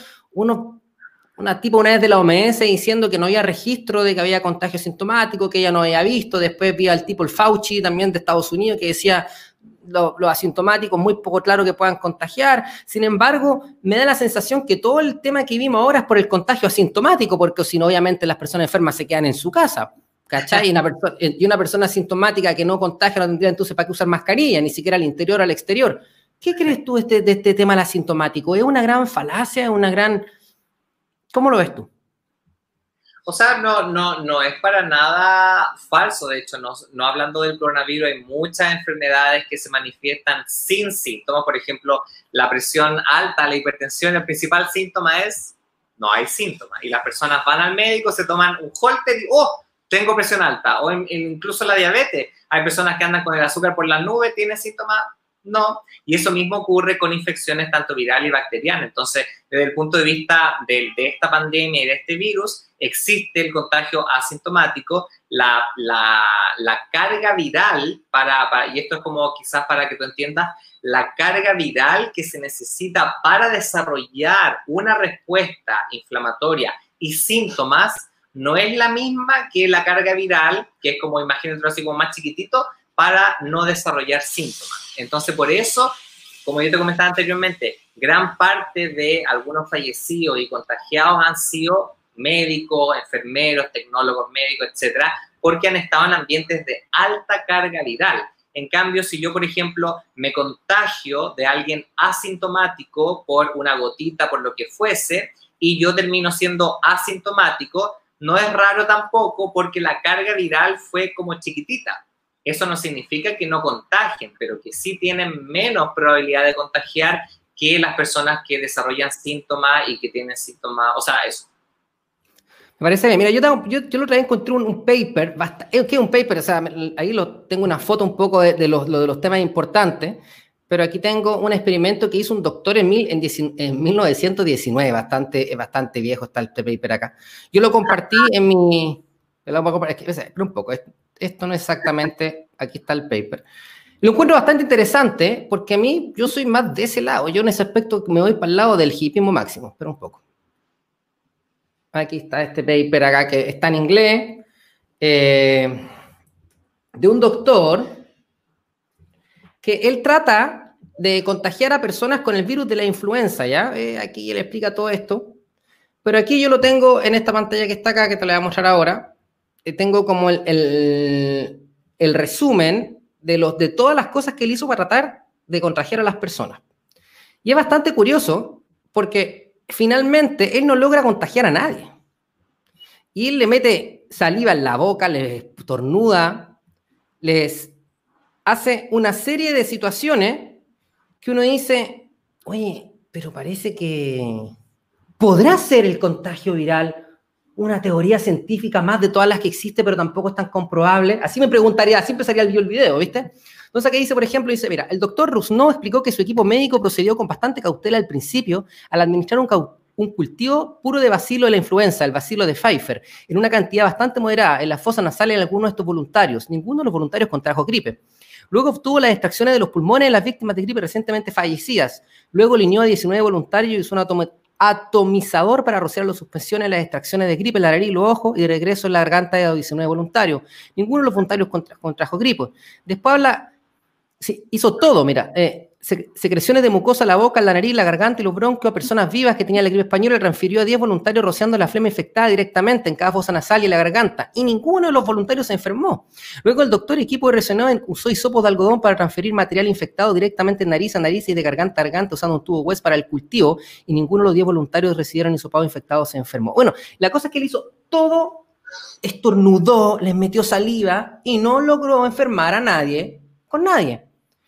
una vez de la OMS diciendo que no había registro de que había contagio asintomático, que ella no había visto. Después vi al tipo, el Fauci, también de Estados Unidos, que decía los asintomáticos muy poco claro que puedan contagiar. Sin embargo, me da la sensación que todo el tema que vimos ahora es por el contagio asintomático, porque si no, obviamente las personas enfermas se quedan en su casa, ¿cachai? Y una persona asintomática que no contagia no tendría entonces para qué usar mascarilla, ni siquiera al interior o al exterior. ¿Qué crees tú de este tema del asintomático? ¿Es una gran falacia? ¿Es una gran...? ¿Cómo lo ves tú? O sea, no es para nada falso. De hecho, no hablando del coronavirus, hay muchas enfermedades que se manifiestan sin síntomas. Por ejemplo, la presión alta, la hipertensión, el principal síntoma es no hay síntomas. Y las personas van al médico, se toman un Holter y ¡oh! Tengo presión alta. O incluso la diabetes. Hay personas que andan con el azúcar por las nubes, ¿tienen síntomas? No, y eso mismo ocurre con infecciones tanto virales y bacterianas. Entonces, desde el punto de vista de esta pandemia y de este virus, existe el contagio asintomático, la carga viral, y esto es como quizás para que tú entiendas, la carga viral que se necesita para desarrollar una respuesta inflamatoria y síntomas no es la misma que la carga viral, que es como, imagínate así como más chiquitito, para no desarrollar síntomas. Entonces, por eso, como yo te comentaba anteriormente, gran parte de algunos fallecidos y contagiados han sido médicos, enfermeros, tecnólogos médicos, etcétera, porque han estado en ambientes de alta carga viral. En cambio, si yo, por ejemplo, me contagio de alguien asintomático por una gotita, por lo que fuese, y yo termino siendo asintomático, no es raro tampoco porque la carga viral fue como chiquitita. Eso no significa que no contagien, pero que sí tienen menos probabilidad de contagiar que las personas que desarrollan síntomas y que tienen síntomas, o sea, eso. Me parece bien. Mira, yo la otra vez encontré un paper, ¿qué es un paper? O sea, ahí tengo una foto un poco de los temas importantes, pero aquí tengo un experimento que hizo un doctor en 1919, bastante viejo está este paper acá. Yo lo compartí en mi... Pero un poco, esto no es exactamente, aquí está el paper. Lo encuentro bastante interesante porque yo soy más de ese lado, yo en ese aspecto me voy para el lado del hippismo máximo, pero un poco. Aquí está este paper acá que está en inglés, de un doctor que él trata de contagiar a personas con el virus de la influenza, ¿ya? Aquí él explica todo esto, pero aquí yo lo tengo en esta pantalla que está acá, que te la voy a mostrar ahora. Tengo como el resumen de todas las cosas que él hizo para tratar de contagiar a las personas. Y es bastante curioso porque finalmente él no logra contagiar a nadie. Y él le mete saliva en la boca, les estornuda, les hace una serie de situaciones que uno dice, oye, pero parece que podrá ser el contagio viral una teoría científica más de todas las que existe, pero tampoco es tan comprobable. Así me preguntaría, así empezaría el video, ¿viste? Entonces aquí dice, por ejemplo, dice, mira, el doctor Rusno explicó que su equipo médico procedió con bastante cautela al principio al administrar un cultivo puro de bacilo de la influenza, el bacilo de Pfeiffer, en una cantidad bastante moderada en las fosas nasales de algunos de estos voluntarios. Ninguno de los voluntarios contrajo gripe. Luego obtuvo las extracciones de los pulmones de las víctimas de gripe recientemente fallecidas. Luego alineó a 19 voluntarios y usó un atomizador para rociar las suspensiones de las extracciones de gripe en la nariz y los ojos y de regreso en la garganta de 19 voluntarios. Ninguno de los voluntarios contrajo gripe. Después habla, sí, hizo todo, mira, secreciones de mucosa en la boca, en la nariz, la garganta y los bronquios a personas vivas que tenían la gripe española y transfirió a 10 voluntarios rociando la flema infectada directamente en cada fosa nasal y en la garganta. Y ninguno de los voluntarios se enfermó. Luego el doctor equipo de RSNO usó hisopos de algodón para transferir material infectado directamente en nariz a nariz y de garganta a garganta usando un tubo West para el cultivo y ninguno de los 10 voluntarios recibieron hisopado infectado se enfermó. Bueno, la cosa es que él hizo todo, estornudó, les metió saliva y no logró enfermar a nadie con nadie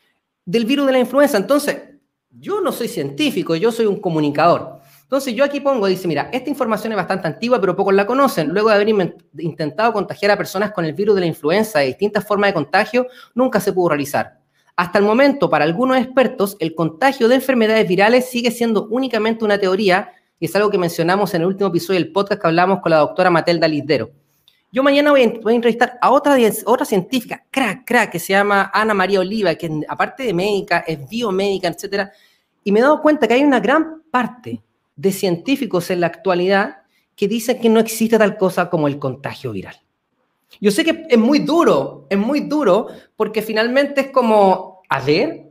del virus de la influenza. Entonces, yo no soy científico, yo soy un comunicador. Entonces, yo aquí pongo, dice, mira, esta información es bastante antigua, pero pocos la conocen. Luego de haber intentado contagiar a personas con el virus de la influenza de distintas formas de contagio, nunca se pudo realizar. Hasta el momento, para algunos expertos, el contagio de enfermedades virales sigue siendo únicamente una teoría, y es algo que mencionamos en el último episodio del podcast que hablamos con la doctora Matelda Lisdero. Yo mañana voy a entrevistar a otra científica, crack, que se llama Ana María Oliva, que aparte de médica, es biomédica, etc. Y me he dado cuenta que hay una gran parte de científicos en la actualidad que dicen que no existe tal cosa como el contagio viral. Yo sé que es muy duro, porque finalmente es como, a ver,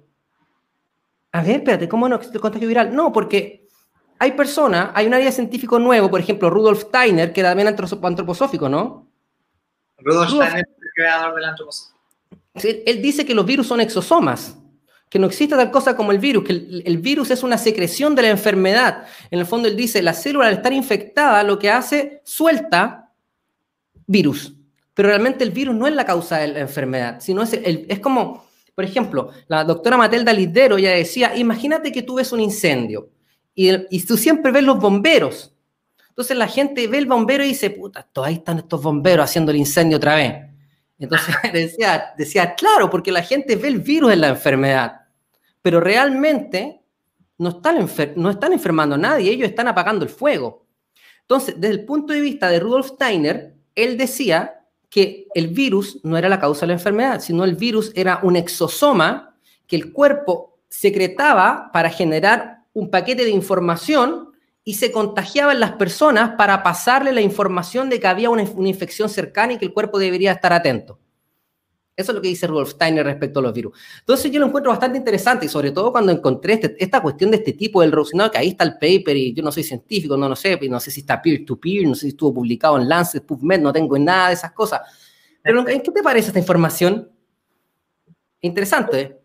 espérate, ¿cómo no existe el contagio viral? No, porque hay personas, hay un área científico nuevo, por ejemplo, Rudolf Steiner, que era también antroposófico, ¿no? Rudolf Steiner es el creador del antroposofía. Sí, él dice que los virus son exosomas, que no existe tal cosa como el virus, que el virus es una secreción de la enfermedad. En el fondo él dice, la célula al estar infectada lo que hace, suelta virus. Pero realmente el virus no es la causa de la enfermedad, sino es como, por ejemplo, la doctora Matelda Lisdero ya decía, imagínate que tú ves un incendio y tú siempre ves los bomberos. Entonces la gente ve el bombero y dice, puta, ahí están estos bomberos haciendo el incendio otra vez. Entonces decía, claro, porque la gente ve el virus en la enfermedad, pero realmente no están enfermando a nadie, ellos están apagando el fuego. Entonces, desde el punto de vista de Rudolf Steiner, él decía que el virus no era la causa de la enfermedad, sino el virus era un exosoma que el cuerpo secretaba para generar un paquete de información y se contagiaba en las personas para pasarle la información de que había una infección cercana y que el cuerpo debería estar atento. Eso es lo que dice Rudolf Steiner respecto a los virus. Entonces yo lo encuentro bastante interesante y sobre todo cuando encontré esta cuestión de este tipo del Rosenau, que ahí está el paper y yo no soy científico, no sé si está peer-to-peer, no sé si estuvo publicado en Lancet, PubMed, no tengo nada de esas cosas. Pero ¿en qué te parece esta información? Interesante, ¿eh?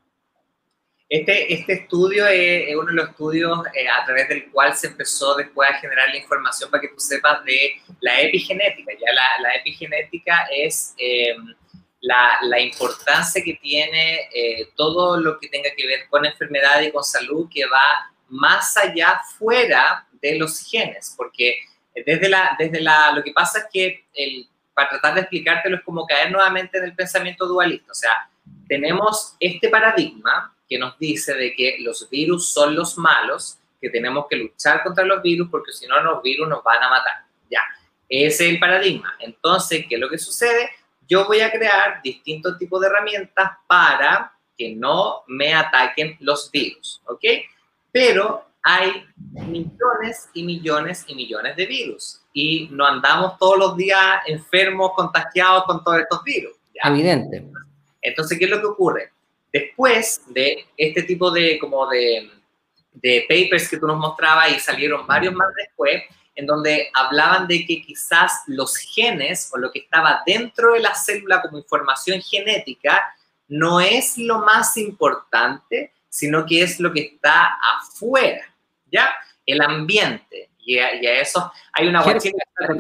Este estudio es uno de los estudios a través del cual se empezó después a generar la información para que tú sepas de la epigenética. Ya la epigenética es la importancia que tiene todo lo que tenga que ver con enfermedad y con salud, que va más allá, fuera de los genes, porque lo que pasa es que para tratar de explicártelo es como caer nuevamente en el pensamiento dualista. O sea, tenemos este paradigma que nos dice de que los virus son los malos, que tenemos que luchar contra los virus porque si no los virus nos van a matar. Ya, ese es el paradigma. Entonces, ¿qué es lo que sucede? Yo voy a crear distintos tipos de herramientas para que no me ataquen los virus, ¿ok? Pero hay millones y millones y millones de virus y no andamos todos los días enfermos, contagiados con todos estos virus, ¿ya? Evidente. Entonces, ¿qué es lo que ocurre? Después de este tipo de, como de papers que tú nos mostrabas y salieron varios más después, en donde hablaban de que quizás los genes o lo que estaba dentro de la célula como información genética no es lo más importante, sino que es lo que está afuera, ¿ya? El ambiente. Y a eso hay una guachina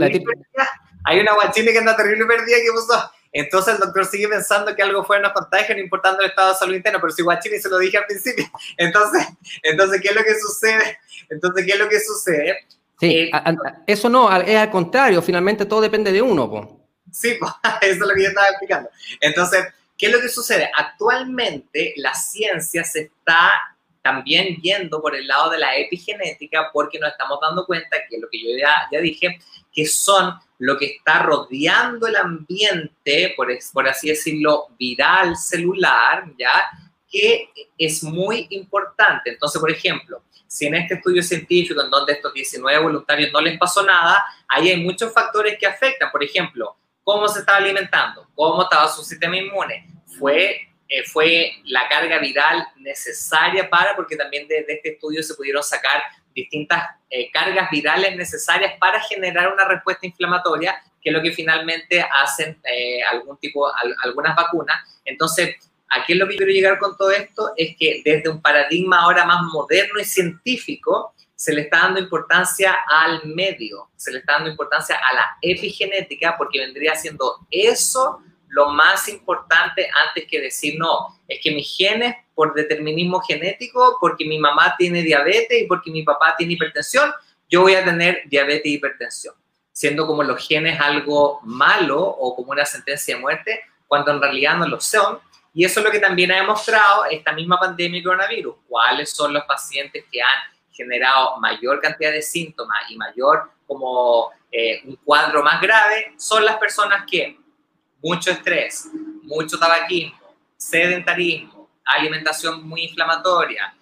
que anda terrible perdida que puso. Entonces el doctor sigue pensando que algo fuera nos contagia, no importando el estado de salud interno, pero si guachini se lo dije al principio. Entonces, ¿qué es lo que sucede? Sí, eso no, es al contrario, finalmente todo depende de uno, po. Sí, pues, eso es lo que yo estaba explicando. Entonces, ¿qué es lo que sucede? Actualmente la ciencia se está también yendo por el lado de la epigenética porque nos estamos dando cuenta que lo que yo ya dije, que son lo que está rodeando el ambiente, por así decirlo, viral, celular, ¿ya? Que es muy importante. Entonces, por ejemplo, si en este estudio científico, en donde estos 19 voluntarios no les pasó nada, ahí hay muchos factores que afectan. Por ejemplo, cómo se estaba alimentando, cómo estaba su sistema inmune, fue la carga viral necesaria porque también de este estudio se pudieron sacar distintas cargas virales necesarias para generar una respuesta inflamatoria, que es lo que finalmente hacen algunas vacunas. Entonces, ¿a qué es lo que quiero llegar con todo esto? Es que desde un paradigma ahora más moderno y científico, se le está dando importancia al medio, se le está dando importancia a la epigenética, porque vendría siendo eso lo más importante antes que decir, no, es que mis genes por determinismo genético, porque mi mamá tiene diabetes y porque mi papá tiene hipertensión, yo voy a tener diabetes e hipertensión, siendo como los genes algo malo o como una sentencia de muerte, cuando en realidad no lo son. Y eso es lo que también ha demostrado esta misma pandemia de coronavirus. ¿Cuáles son los pacientes que han generado mayor cantidad de síntomas y mayor como un cuadro más grave? Son las personas que mucho estrés, mucho tabaquismo, sedentarismo, alimentación muy inflamatoria,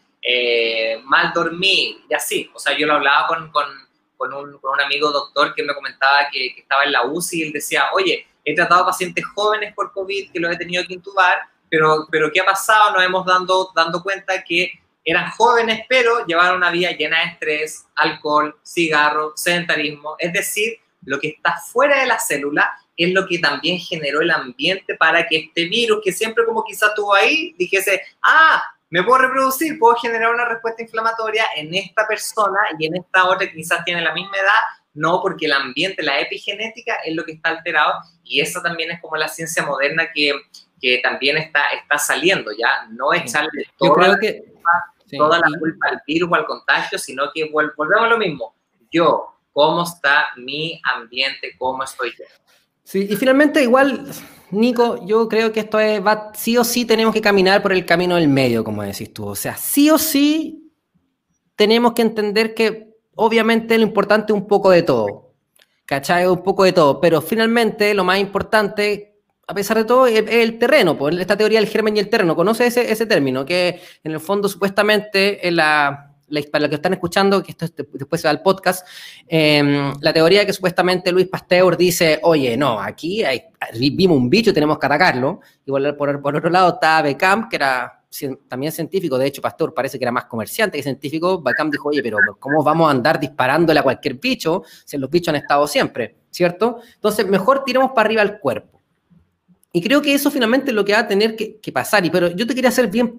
mal dormir y así. O sea, yo lo hablaba con un amigo doctor que me comentaba que estaba en la UCI y él decía, oye, he tratado pacientes jóvenes por COVID que los he tenido que intubar, pero ¿qué ha pasado? Nos hemos dando cuenta que eran jóvenes, pero llevaron una vida llena de estrés, alcohol, cigarro, sedentarismo. Es decir, lo que está fuera de la célula es lo que también generó el ambiente para que este virus, que siempre como quizás estuvo ahí, dijese, me puedo reproducir, puedo generar una respuesta inflamatoria en esta persona y en esta otra que quizás tiene la misma edad. No, porque el ambiente, la epigenética es lo que está alterado, y eso también es como la ciencia moderna que también está saliendo, ya, no echarle toda la culpa al virus o al contagio, sino que volvemos a lo mismo. Yo, ¿cómo está mi ambiente? ¿Cómo estoy yo? Sí, y finalmente igual, Nico, yo creo que esto sí o sí tenemos que caminar por el camino del medio, como decís tú. O sea, sí o sí tenemos que entender que obviamente lo importante es un poco de todo, ¿cachai? Un poco de todo, pero finalmente lo más importante, a pesar de todo, es el terreno, pues, esta teoría del germen y el terreno. ¿Conoces ese término? Que en el fondo supuestamente en para los que están escuchando, que esto después se va al podcast, la teoría que supuestamente Luis Pasteur dice, oye, no, aquí vimos un bicho y tenemos que atacarlo. Igual por otro lado está Beckham, que era también científico, de hecho Pasteur parece que era más comerciante que científico. Beckham dijo, oye, pero ¿cómo vamos a andar disparándole a cualquier bicho si los bichos han estado siempre, ¿cierto? Entonces mejor tiremos para arriba el cuerpo. Y creo que eso finalmente es lo que va a tener que pasar. Pero yo te quería hacer bien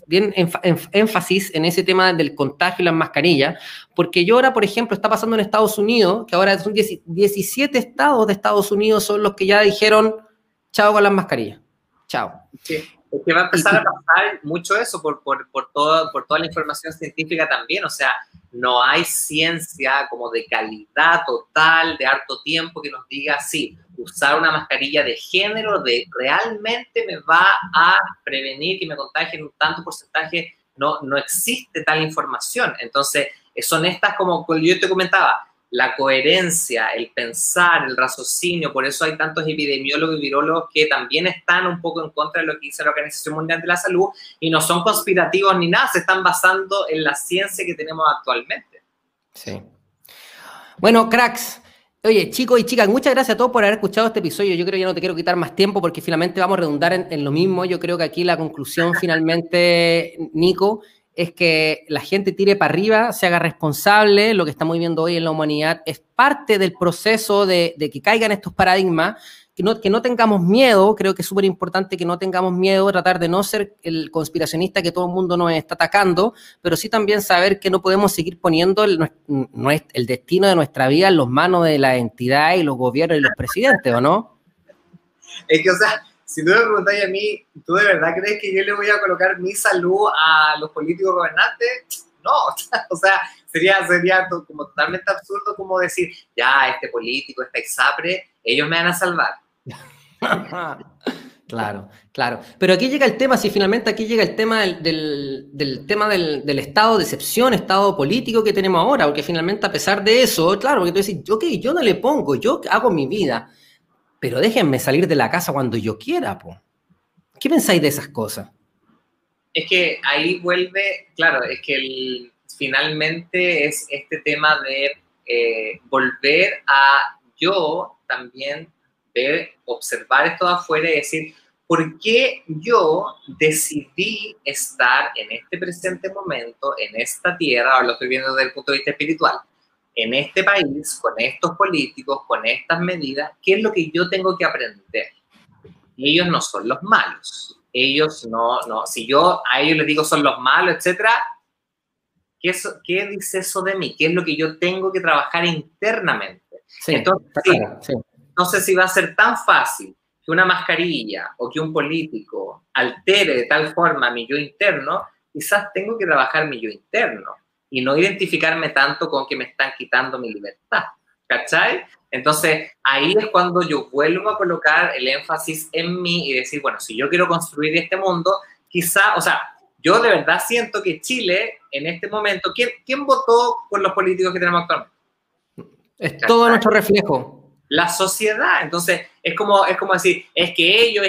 énfasis en ese tema del contagio y las mascarillas, porque yo ahora, por ejemplo, está pasando en Estados Unidos, que ahora son 17 estados de Estados Unidos son los que ya dijeron, chao con las mascarillas, chao. Sí, es que va a empezar a pasar mucho eso por toda la información científica también. O sea, no hay ciencia como de calidad total, de harto tiempo, que nos diga, sí, usar una mascarilla de género realmente me va a prevenir que me contagien un tanto porcentaje. No existe tal información. Entonces, son estas, como yo te comentaba, la coherencia, el pensar, el raciocinio. Por eso hay tantos epidemiólogos y virólogos que también están un poco en contra de lo que dice la Organización Mundial de la Salud y no son conspirativos ni nada, se están basando en la ciencia que tenemos actualmente. Sí. Bueno, cracks. Oye, chicos y chicas, muchas gracias a todos por haber escuchado este episodio. Yo creo que ya no te quiero quitar más tiempo porque finalmente vamos a redundar en lo mismo. Yo creo que aquí la conclusión finalmente, Nico, es que la gente tire para arriba, se haga responsable. Lo que estamos viviendo hoy en la humanidad es parte del proceso de que caigan estos paradigmas, que no tengamos miedo. Creo que es súper importante que no tengamos miedo, tratar de no ser el conspiracionista que todo el mundo nos está atacando, pero sí también saber que no podemos seguir poniendo el destino de nuestra vida en las manos de la entidad y los gobiernos y los presidentes, ¿o no? Es que, o sea, si tú me preguntáis a mí, ¿tú de verdad crees que yo le voy a colocar mi salud a los políticos gobernantes? No, o sea, sería como totalmente absurdo como decir, ya, este político, esta ISAPRE, ellos me van a salvar. Claro, claro. Pero aquí llega el tema, si finalmente aquí llega el tema del tema del estado de excepción, estado político que tenemos ahora, porque finalmente a pesar de eso, claro, porque tú decís, ok, yo no le pongo, yo hago mi vida, pero déjenme salir de la casa cuando yo quiera, po. ¿Qué pensáis de esas cosas? Es que ahí vuelve, claro, es que finalmente es este tema de volver a yo también observar esto de afuera y decir, ¿por qué yo decidí estar en este presente momento, en esta tierra, ahora lo estoy viendo desde el punto de vista espiritual, en este país, con estos políticos, con estas medidas? ¿Qué es lo que yo tengo que aprender? Ellos no son los malos. Ellos no, si yo a ellos les digo son los malos, etcétera, ¿qué dice eso de mí? ¿Qué es lo que yo tengo que trabajar internamente? Sí, entonces, sí. No sé si va a ser tan fácil que una mascarilla o que un político altere de tal forma mi yo interno. Quizás tengo que trabajar mi yo interno y no identificarme tanto con que me están quitando mi libertad, ¿cachai? Entonces, ahí es cuando yo vuelvo a colocar el énfasis en mí y decir, bueno, si yo quiero construir este mundo, quizá, o sea, yo de verdad siento que Chile, en este momento, ¿quién votó por los políticos que tenemos actualmente? Es todo nuestro reflejo. La sociedad. Entonces, es como decir, es que ellos,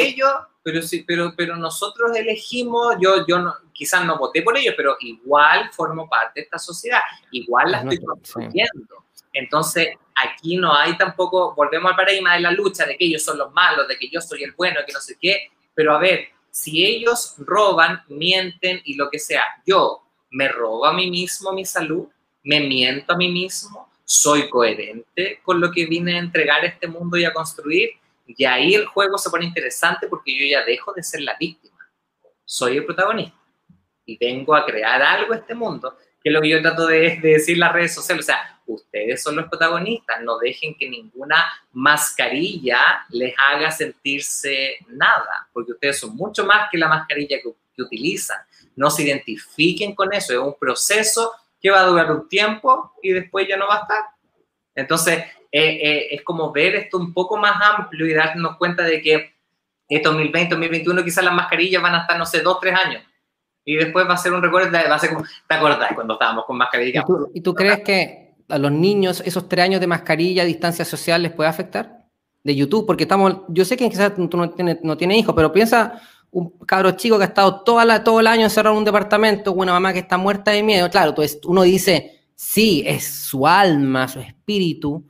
pero nosotros elegimos, yo no, quizás no voté por ellos, pero igual formo parte de esta sociedad, igual la estoy construyendo. Entonces, aquí no hay tampoco, volvemos al paradigma de la lucha, de que ellos son los malos, de que yo soy el bueno, que no sé qué, pero a ver, si ellos roban, mienten y lo que sea, yo me robo a mí mismo mi salud, me miento a mí mismo, soy coherente con lo que vine a entregar a este mundo y a construir, y ahí el juego se pone interesante porque yo ya dejo de ser la víctima, soy el protagonista y vengo a crear algo en este mundo, que es lo que yo trato de decir en las redes sociales. O sea, ustedes son los protagonistas, no dejen que ninguna mascarilla les haga sentirse nada, porque ustedes son mucho más que la mascarilla que utilizan. No se identifiquen con eso, es un proceso que va a durar un tiempo y después ya no va a estar. Entonces, es como ver esto un poco más amplio y darnos cuenta de que este 2020, 2021, quizás las mascarillas van a estar, no sé, 2, 3 años. Y después va a ser un recuerdo, va a ser como, ¿te acordás cuando estábamos con mascarilla? ¿Y tú crees que a los niños esos 3 años de mascarilla, distancia social, les puede afectar? De YouTube, porque yo sé que quizás tú no tienes hijos, pero piensa un cabro chico que ha estado todo el año encerrado en un departamento, con una mamá que está muerta de miedo. Claro, entonces uno dice, sí, es su alma, su espíritu,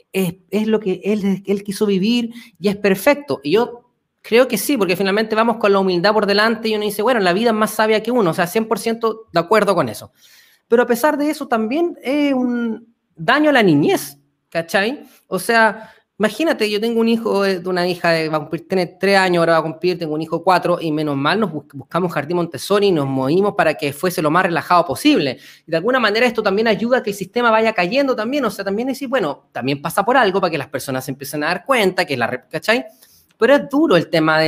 es lo que él quiso vivir y es perfecto. Y yo creo que sí, porque finalmente vamos con la humildad por delante y uno dice, bueno, la vida es más sabia que uno, o sea, 100% de acuerdo con eso. Pero a pesar de eso también es un daño a la niñez, ¿cachai? O sea, imagínate, yo tengo un hijo de una hija que va a cumplir, tiene 3 años, ahora va a cumplir, tengo un hijo 4, y menos mal nos buscamos Jardín Montessori y nos movimos para que fuese lo más relajado posible. Y de alguna manera esto también ayuda a que el sistema vaya cayendo también, o sea, también decir, bueno, también pasa por algo para que las personas se empiecen a dar cuenta, que ¿cachai? Pero es duro el tema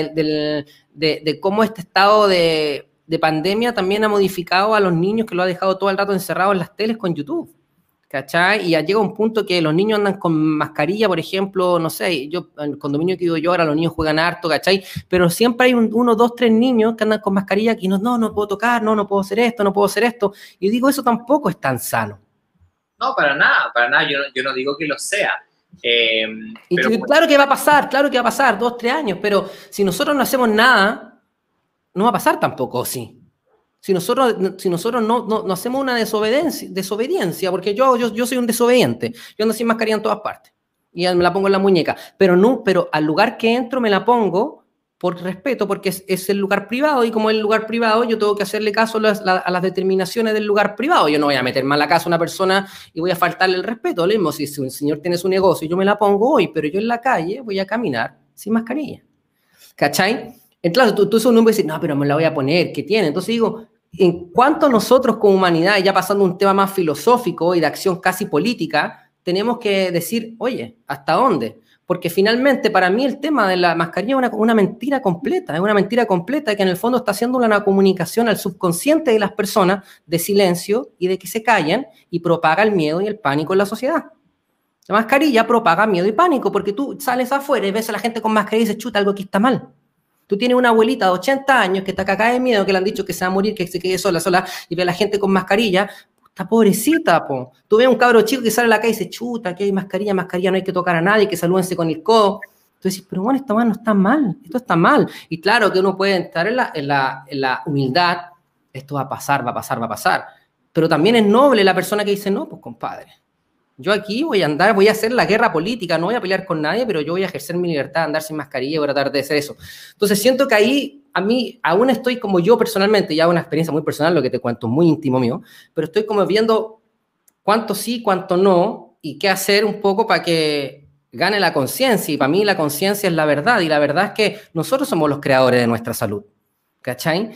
de cómo este estado de pandemia también ha modificado a los niños, que lo ha dejado todo el rato encerrados en las teles con YouTube, ¿cachai? Y ya llega un punto que los niños andan con mascarilla, por ejemplo, no sé, yo, en el condominio que vivo yo ahora, los niños juegan harto, ¿cachai? Pero siempre hay 1, 2, 3 niños que andan con mascarilla que no puedo tocar, no puedo hacer esto, no puedo hacer esto. Y yo digo, eso tampoco es tan sano. No, para nada, yo no digo que lo sea. Pero claro que va a pasar, 2, 3 años, pero si nosotros no hacemos nada, no va a pasar tampoco, sí. Si nosotros no hacemos una desobediencia, porque yo soy un desobediente, yo ando sin mascarilla en todas partes, y me la pongo en la muñeca, pero al lugar que entro me la pongo por respeto, porque es el lugar privado, y como es el lugar privado, yo tengo que hacerle caso a las determinaciones del lugar privado. Yo no voy a meter mal a casa a una persona y voy a faltarle el respeto. Lo mismo, si un señor tiene su negocio y yo me la pongo hoy, pero yo en la calle voy a caminar sin mascarilla. ¿Cachai? Entonces, tú sos un hombre y dices, no, pero me la voy a poner, ¿qué tiene? Entonces digo, en cuanto a nosotros como humanidad, ya pasando a un tema más filosófico y de acción casi política, tenemos que decir, oye, ¿hasta dónde? Porque finalmente para mí el tema de la mascarilla es una mentira completa, es una mentira completa que en el fondo está haciendo una comunicación al subconsciente de las personas de silencio y de que se callen y propaga el miedo y el pánico en la sociedad. La mascarilla propaga miedo y pánico porque tú sales afuera y ves a la gente con mascarilla y dices, chuta, algo aquí está mal. Tú tienes una abuelita de 80 años que está cagada de miedo, que le han dicho que se va a morir, que se quede sola, y ve a la gente con mascarilla. Puta, pobrecita, po. Tú ves a un cabro chico que sale a la calle y dice, chuta, aquí hay mascarilla, no hay que tocar a nadie, que salúdense con el codo. Tú dices, pero bueno, esto no está mal, esto está mal. Y claro que uno puede entrar en la humildad, esto va a pasar. Pero también es noble la persona que dice, no, pues compadre, yo aquí voy a hacer la guerra política, no voy a pelear con nadie, pero yo voy a ejercer mi libertad, andar sin mascarilla y voy a tratar de hacer eso. Entonces siento que ahí, a mí, aún estoy como yo personalmente, ya una experiencia muy personal, lo que te cuento, muy íntimo mío, pero estoy como viendo cuánto sí, cuánto no, y qué hacer un poco para que gane la conciencia. Y para mí la conciencia es la verdad, y la verdad es que nosotros somos los creadores de nuestra salud, ¿cachai?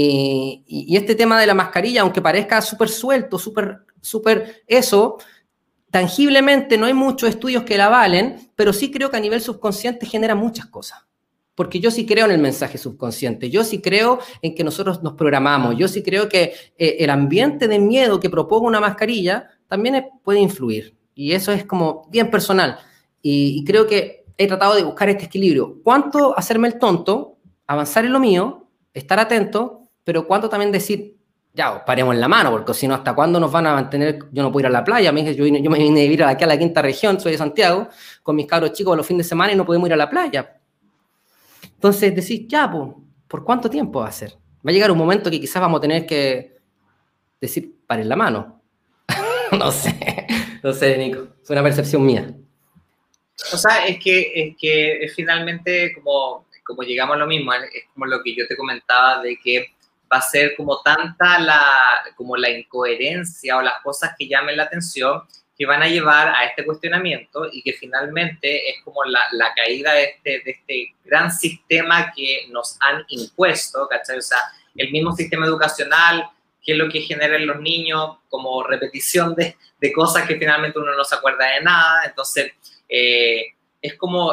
Y este tema de la mascarilla, aunque parezca súper suelto, súper eso, tangiblemente no hay muchos estudios que la avalen, pero sí creo que a nivel subconsciente genera muchas cosas. Porque yo sí creo en el mensaje subconsciente, yo sí creo en que nosotros nos programamos, yo sí creo que el ambiente de miedo que proponga una mascarilla también puede influir. Y eso es como bien personal. Y creo que he tratado de buscar este equilibrio. ¿Cuánto hacerme el tonto, avanzar en lo mío, estar atento, pero cuánto también decir, ya, paremos en la mano, porque si no, ¿hasta cuándo nos van a mantener? Yo no puedo ir a la playa, yo me vine a vivir aquí a la quinta región, soy de Santiago, con mis cabros chicos los fines de semana y no podemos ir a la playa. Entonces decís, ya, pues, ¿por cuánto tiempo va a ser? Va a llegar un momento que quizás vamos a tener que decir, paren la mano. No sé, Nico, es una percepción mía. O sea, es que finalmente como llegamos a lo mismo, es como lo que yo te comentaba de que va a ser como tanta la incoherencia o las cosas que llamen la atención que van a llevar a este cuestionamiento y que finalmente es como la caída de este gran sistema que nos han impuesto, ¿cachai? O sea, el mismo sistema educacional, que es lo que genera en los niños como repetición de cosas que finalmente uno no se acuerda de nada. Entonces, es como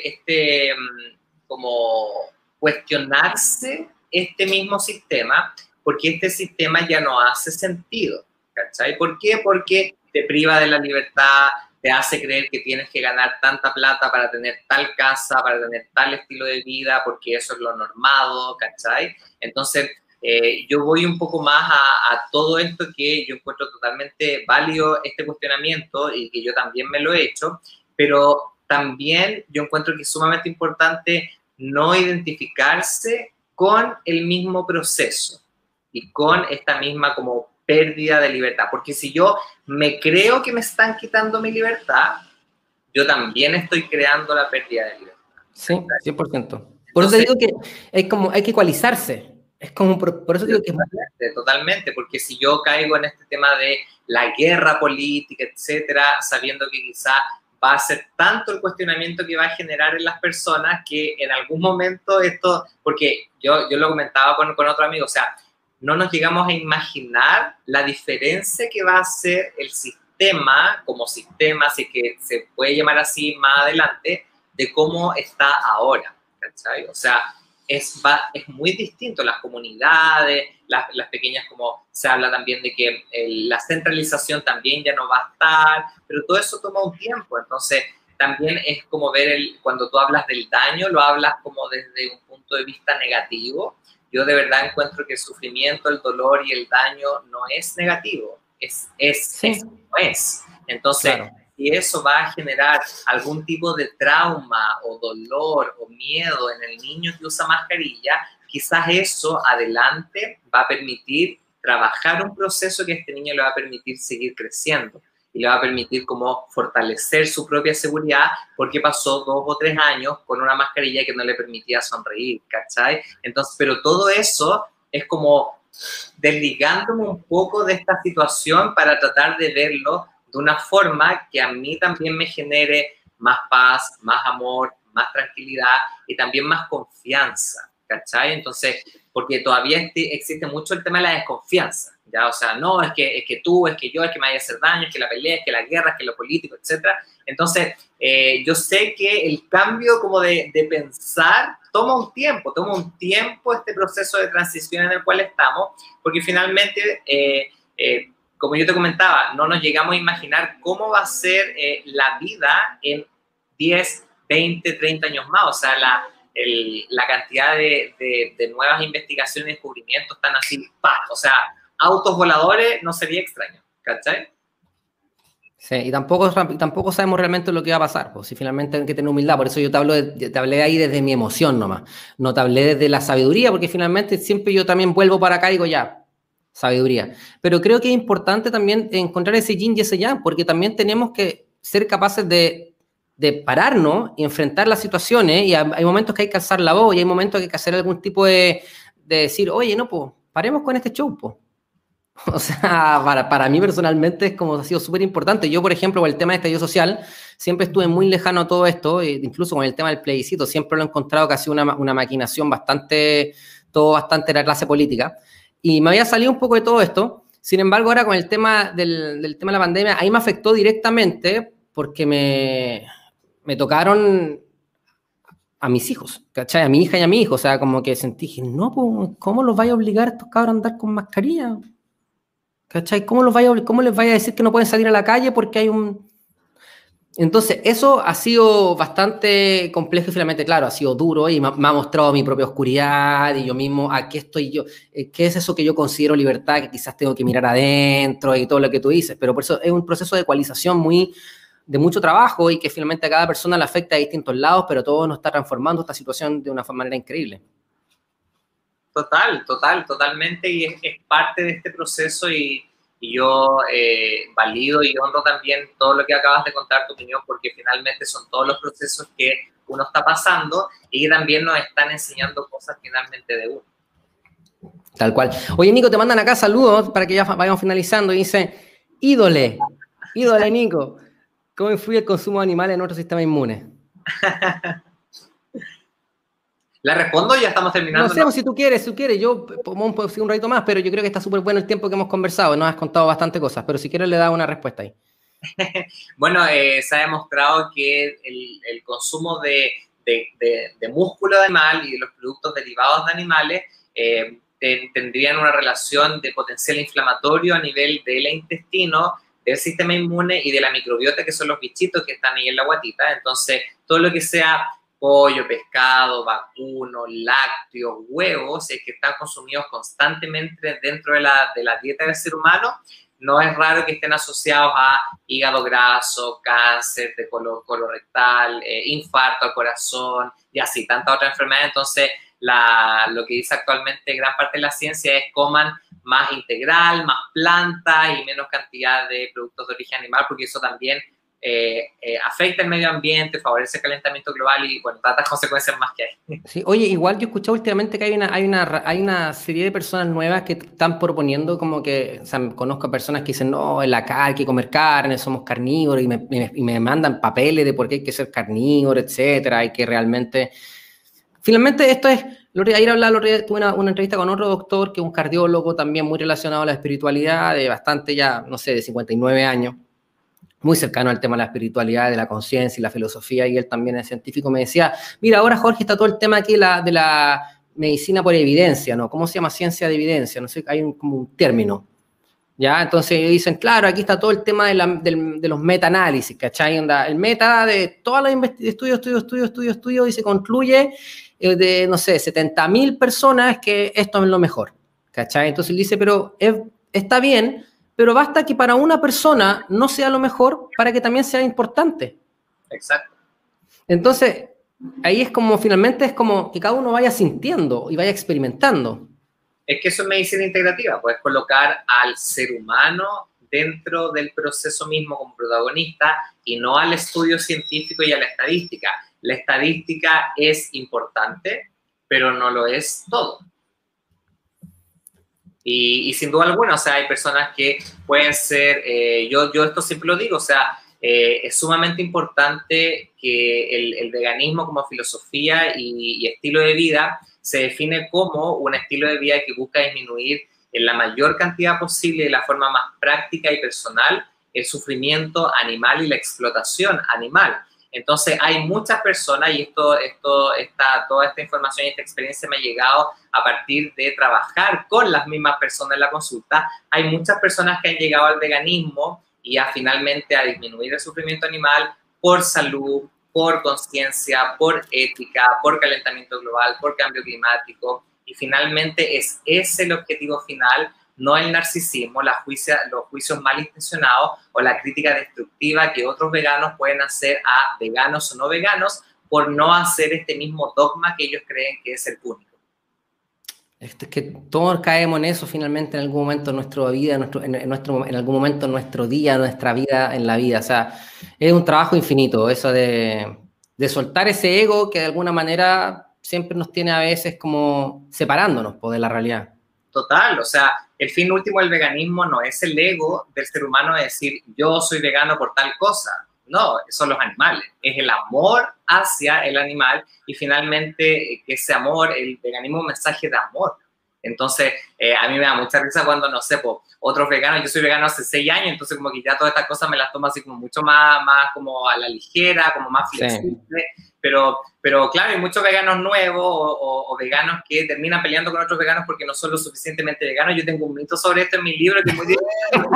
como cuestionarse este mismo sistema, porque este sistema ya no hace sentido, ¿cachai? ¿Por qué? Porque te priva de la libertad, te hace creer que tienes que ganar tanta plata para tener tal casa, para tener tal estilo de vida, porque eso es lo normado, ¿cachai? Entonces, yo voy un poco más a todo esto que yo encuentro totalmente válido este cuestionamiento y que yo también me lo he hecho, pero también yo encuentro que es sumamente importante no identificarse con el mismo proceso y con esta misma como pérdida de libertad, porque si yo me creo que me están quitando mi libertad, yo también estoy creando la pérdida de libertad. Sí, 100%. Por eso te digo que hay que ecualizarse. Es como, por eso digo que... Totalmente, porque si yo caigo en este tema de la guerra política, etcétera, sabiendo que quizá va a ser tanto el cuestionamiento que va a generar en las personas que en algún momento esto, porque yo lo comentaba con otro amigo, o sea, no nos llegamos a imaginar la diferencia que va a hacer el sistema, como sistema, si que se puede llamar así más adelante, de cómo está ahora, ¿cachai? O sea, es muy distinto, las comunidades, las pequeñas, como se habla también de que la centralización también ya no va a estar, pero todo eso toma un tiempo, entonces también es como ver, cuando tú hablas del daño, lo hablas como desde un punto de vista negativo. Yo de verdad encuentro que el sufrimiento, el dolor y el daño no es negativo, Sí. como es. Entonces, Claro. si eso va a generar algún tipo de trauma o dolor o miedo en el niño que usa mascarilla, quizás eso adelante va a permitir trabajar un proceso que a este niño le va a permitir seguir creciendo y le va a permitir como fortalecer su propia seguridad porque pasó 2 o 3 años con una mascarilla que no le permitía sonreír, ¿cachai? Entonces, pero todo eso es como desligándome un poco de esta situación para tratar de verlo de una forma que a mí también me genere más paz, más amor, más tranquilidad y también más confianza, ¿cachai? Entonces, porque todavía existe mucho el tema de la desconfianza, ¿ya? O sea, no, es que tú, es que yo, es que me vaya a hacer daño, es que la pelea, es que la guerra, es que lo político, etc. Entonces, yo sé que el cambio como de pensar toma un tiempo este proceso de transición en el cual estamos, porque finalmente, como yo te comentaba, no nos llegamos a imaginar cómo va a ser la vida en 10, 20, 30 años más, o sea, la cantidad de nuevas investigaciones y descubrimientos están así, ¡pah! O sea, autos voladores no sería extraño, ¿cachai? Sí, y tampoco sabemos realmente lo que va a pasar, pues si finalmente hay que tener humildad, por eso yo te hablé ahí desde mi emoción nomás, no te hablé desde la sabiduría, porque finalmente siempre yo también vuelvo para acá y digo ya, sabiduría. Pero creo que es importante también encontrar ese yin y ese yang, porque también tenemos que ser capaces de pararnos y enfrentar las situaciones, y hay momentos que hay que alzar la voz, y hay momentos que hay que hacer algún tipo de decir, oye, no, pues, paremos con este show, pues. O sea, para mí personalmente es como ha sido súper importante. Yo, por ejemplo, con el tema de estallido social, siempre estuve muy lejano a todo esto, incluso con el tema del plebiscito, siempre lo he encontrado que ha sido una maquinación todo bastante de la clase política. Y me había salido un poco de todo esto. Sin embargo, ahora con el tema del tema de la pandemia, ahí me afectó directamente porque me tocaron a mis hijos, ¿cachai? A mi hija y a mi hijo. O sea, como que sentí, dije, no, pues, ¿cómo los vaya a obligar a estos cabros a andar con mascarilla? ¿Cachai? ¿Cómo les vaya a decir que no pueden salir a la calle porque hay un... Entonces, eso ha sido bastante complejo y finalmente, claro, ha sido duro y me ha mostrado mi propia oscuridad y yo mismo, ¿a qué estoy yo? ¿Qué es eso que yo considero libertad? Que quizás tengo que mirar adentro y todo lo que tú dices, pero por eso es un proceso de ecualización de mucho trabajo y que finalmente a cada persona le afecta a distintos lados, pero todo nos está transformando esta situación de una manera increíble. Totalmente, y es parte de este proceso y yo valido y honro también todo lo que acabas de contar, tu opinión, porque finalmente son todos los procesos que uno está pasando y que también nos están enseñando cosas finalmente de uno. Tal cual. Oye, Nico, te mandan acá saludos para que ya vayamos finalizando y dice, ídole Nico, ¿cómo influye el consumo de animales en nuestro sistema inmune? ¿La respondo? Ya estamos terminando. No sé, ¿no? Si tú quieres, yo podemos seguir un ratito más, pero yo creo que está súper bueno el tiempo que hemos conversado, nos has contado bastante cosas, pero si quieres le da una respuesta ahí. Bueno, se ha demostrado que el consumo de músculo de animal y de los productos derivados de animales tendrían una relación de potencial inflamatorio a nivel del intestino, del sistema inmune y de la microbiota, que son los bichitos que están ahí en la guatita. Entonces, todo lo que sea pollo, pescado, vacuno, lácteos, huevos, si es que están consumidos constantemente dentro de la dieta del ser humano, no es raro que estén asociados a hígado graso, cáncer de colorectal, infarto al corazón y así, tantas otras enfermedades. Entonces, lo que dice actualmente gran parte de la ciencia es coman más integral, más plantas y menos cantidad de productos de origen animal, porque eso también afecta el medio ambiente, favorece el calentamiento global y, bueno, tantas consecuencias más que hay. Sí, oye, igual yo he escuchado últimamente que hay una serie de personas nuevas que están proponiendo como que, o sea, conozco a personas que dicen, no, en la carne hay que comer carne, somos carnívoros, y me mandan papeles de por qué hay que ser carnívoro, etcétera, y que realmente... Finalmente, esto es, ayer hablaba, tuve una entrevista con otro doctor, que es un cardiólogo también muy relacionado a la espiritualidad, de bastante ya, no sé, de 59 años, muy cercano al tema de la espiritualidad, de la conciencia y la filosofía, y él también es científico, me decía, mira, ahora Jorge está todo el tema aquí de la medicina por evidencia, ¿no? ¿Cómo se llama? Ciencia de evidencia, no sé, hay como un término, ¿ya? Entonces dicen, claro, aquí está todo el tema de los meta-análisis, ¿cachai? El meta de todos los estudios y se concluye de, no sé, 70.000 personas que esto es lo mejor, ¿cachai? Entonces él dice, pero está bien, pero basta que para una persona no sea lo mejor para que también sea importante. Exacto. Entonces, ahí es como, finalmente es como que cada uno vaya sintiendo y vaya experimentando. Es que eso es medicina integrativa, puedes colocar al ser humano dentro del proceso mismo como protagonista y no al estudio científico y a la estadística. La estadística es importante, pero no lo es todo. Y sin duda alguna, o sea, hay personas que pueden ser, yo esto siempre lo digo, o sea, es sumamente importante que el veganismo como filosofía y estilo de vida se define como un estilo de vida que busca disminuir en la mayor cantidad posible, de la forma más práctica y personal, el sufrimiento animal y la explotación animal. Entonces, hay muchas personas, y toda esta información y esta experiencia me ha llegado a partir de trabajar con las mismas personas en la consulta. Hay muchas personas que han llegado al veganismo y finalmente a disminuir el sufrimiento animal por salud, por conciencia, por ética, por calentamiento global, por cambio climático. Y finalmente es ese el objetivo final, no el narcisismo, los juicios malintencionados o la crítica destructiva que otros veganos pueden hacer a veganos o no veganos por no hacer este mismo dogma que ellos creen que es el único. Es que todos caemos en eso finalmente en algún momento de nuestra vida, en algún momento de nuestro día, nuestra vida, en la vida. O sea, es un trabajo infinito, eso de soltar ese ego que de alguna manera siempre nos tiene a veces como separándonos de la realidad. Total, o sea, el fin último del veganismo no es el ego del ser humano de decir yo soy vegano por tal cosa. No, son los animales, es el amor hacia el animal y finalmente que ese amor, el veganismo es un mensaje de amor. Entonces, a mí me da mucha risa cuando, no sé, otros veganos, yo soy vegano hace 6 años, entonces como que ya todas estas cosas me las tomo así como mucho más como a la ligera, como más flexible. Sí. Pero claro, hay muchos veganos nuevos o veganos que terminan peleando con otros veganos porque no son lo suficientemente veganos. Yo tengo un mito sobre esto en mi libro que es muy difícil.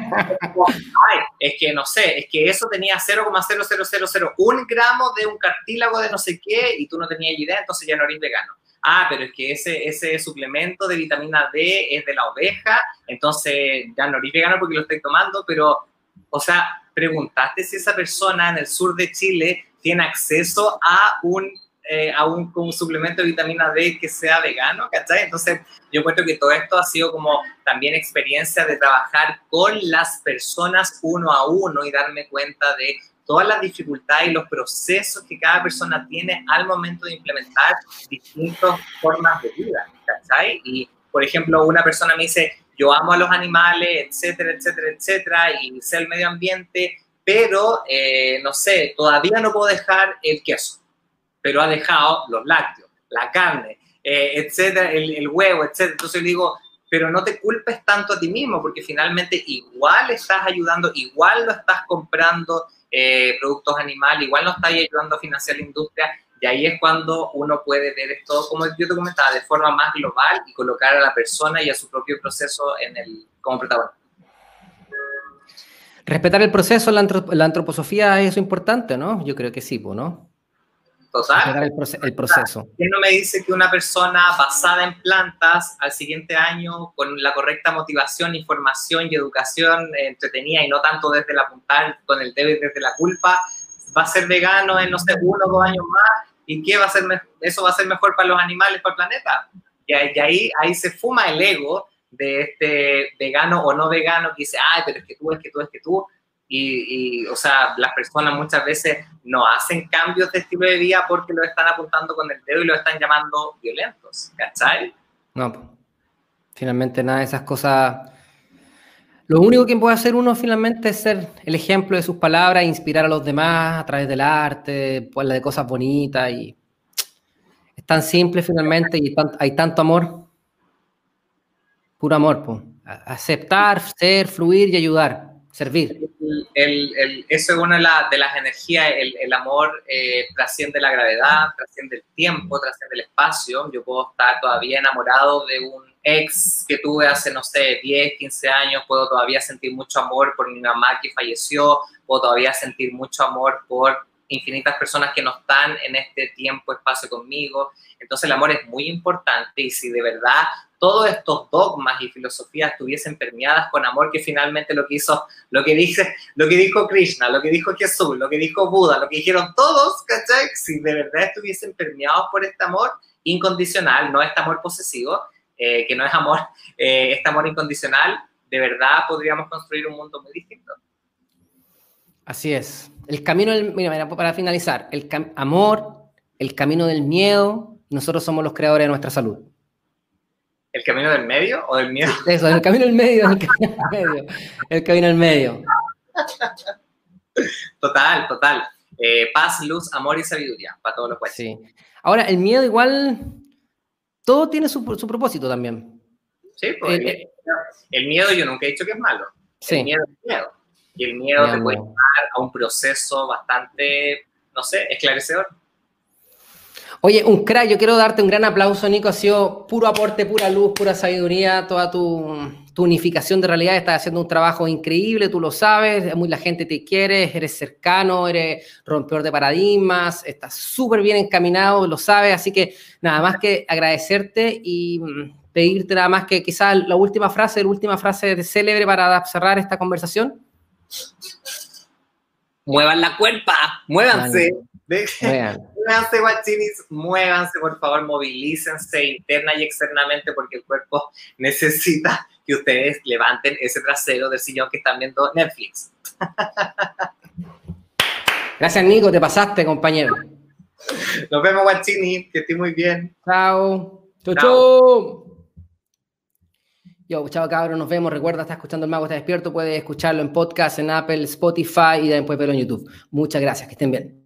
Ay, es que no sé, es que eso tenía 0,00001 gramo de un cartílago de no sé qué y tú no tenías idea, entonces ya no eres vegano. Ah, pero es que ese suplemento de vitamina D es de la oveja, entonces ya no eres vegano porque lo estoy tomando, pero, o sea, preguntaste si esa persona en el sur de Chile tiene acceso a un suplemento de vitamina D que sea vegano, ¿cachai? Entonces, yo encuentro que todo esto ha sido como también experiencia de trabajar con las personas uno a uno y darme cuenta de todas las dificultades y los procesos que cada persona tiene al momento de implementar distintas formas de vida, ¿cachai? Y, por ejemplo, una persona me dice, yo amo a los animales, etcétera, etcétera, etcétera, y sé el medio ambiente, pero, no sé, todavía no puedo dejar el queso, pero ha dejado los lácteos, la carne, etcétera, el huevo, etcétera. Entonces le digo, pero no te culpes tanto a ti mismo, porque finalmente igual estás ayudando, igual lo estás comprando productos animales, igual no estás ayudando a financiar la industria, y ahí es cuando uno puede ver esto, como yo te comentaba, de forma más global y colocar a la persona y a su propio proceso como protagonista. Respetar el proceso, la antroposofía es importante, ¿no? Yo creo que sí, ¿no? Total. El proceso. ¿Quién no me dice que una persona basada en plantas al siguiente año con la correcta motivación, información y educación entretenida y no tanto desde el apuntar con el dedo y desde la culpa, va a ser vegano en, no sé, 1 o 2 años más? ¿Y qué va a ser? ¿Eso va a ser mejor para los animales, para el planeta? Y ahí se fuma el ego de este vegano o no vegano que dice, ay, pero es que tú. Y, o sea, las personas muchas veces no hacen cambios de estilo de vida porque lo están apuntando con el dedo y lo están llamando violentos, ¿cachai? No, finalmente nada de esas cosas. Lo único que puede hacer uno finalmente es ser el ejemplo de sus palabras, inspirar a los demás a través del arte, pues de cosas bonitas y es tan simple finalmente y hay tanto amor, puro amor, pues. Aceptar, ser, fluir y ayudar. Servir. Eso es una de las energías, el amor trasciende la gravedad, trasciende el tiempo, trasciende el espacio. Yo puedo estar todavía enamorado de un ex que tuve hace, no sé, 10, 15 años, puedo todavía sentir mucho amor por mi mamá que falleció, puedo todavía sentir mucho amor por infinitas personas que no están en este tiempo, espacio conmigo. Entonces el amor es muy importante y si de verdad todos estos dogmas y filosofías estuviesen permeadas con amor, que finalmente lo que dijo Krishna, lo que dijo Jesús, lo que dijo Buda, lo que dijeron todos, ¿cachai? Si de verdad estuviesen permeados por este amor incondicional, no este amor posesivo, que no es amor, este amor incondicional, de verdad podríamos construir un mundo muy distinto. Así es. El camino mira, para finalizar, amor, el camino del miedo, nosotros somos los creadores de nuestra salud. ¿El camino del medio o del miedo? Eso, el camino del medio, el camino del medio. El camino del medio. Total. Paz, luz, amor y sabiduría para todos los jueces. Sí. Ahora, el miedo igual, todo tiene su propósito también. Sí, pues el miedo yo nunca he dicho que es malo. Sí. El miedo es miedo. Y el miedo te puede llevar a un proceso bastante, no sé, esclarecedor. Oye, un crack, yo quiero darte un gran aplauso, Nico. Ha sido puro aporte, pura luz, pura sabiduría, toda tu unificación de realidad. Estás haciendo un trabajo increíble, tú lo sabes, la gente te quiere, eres cercano, eres rompedor de paradigmas, estás súper bien encaminado, lo sabes. Así que nada más que agradecerte y pedirte nada más que quizás la última frase célebre para cerrar esta conversación. Muevan la cuerpa, muévanse. Muévanse, guachinis, muévanse, por favor, movilícense interna y externamente, porque el cuerpo necesita que ustedes levanten ese trasero del sillón que están viendo Netflix. Gracias, Nico, te pasaste, compañero. Nos vemos, guachini, que estés muy bien. Chao. Chau. Chao, cabros, nos vemos. Recuerda, estás escuchando El Mago Está Despierto, puedes escucharlo en podcast, en Apple, Spotify y después verlo en YouTube. Muchas gracias, que estén bien.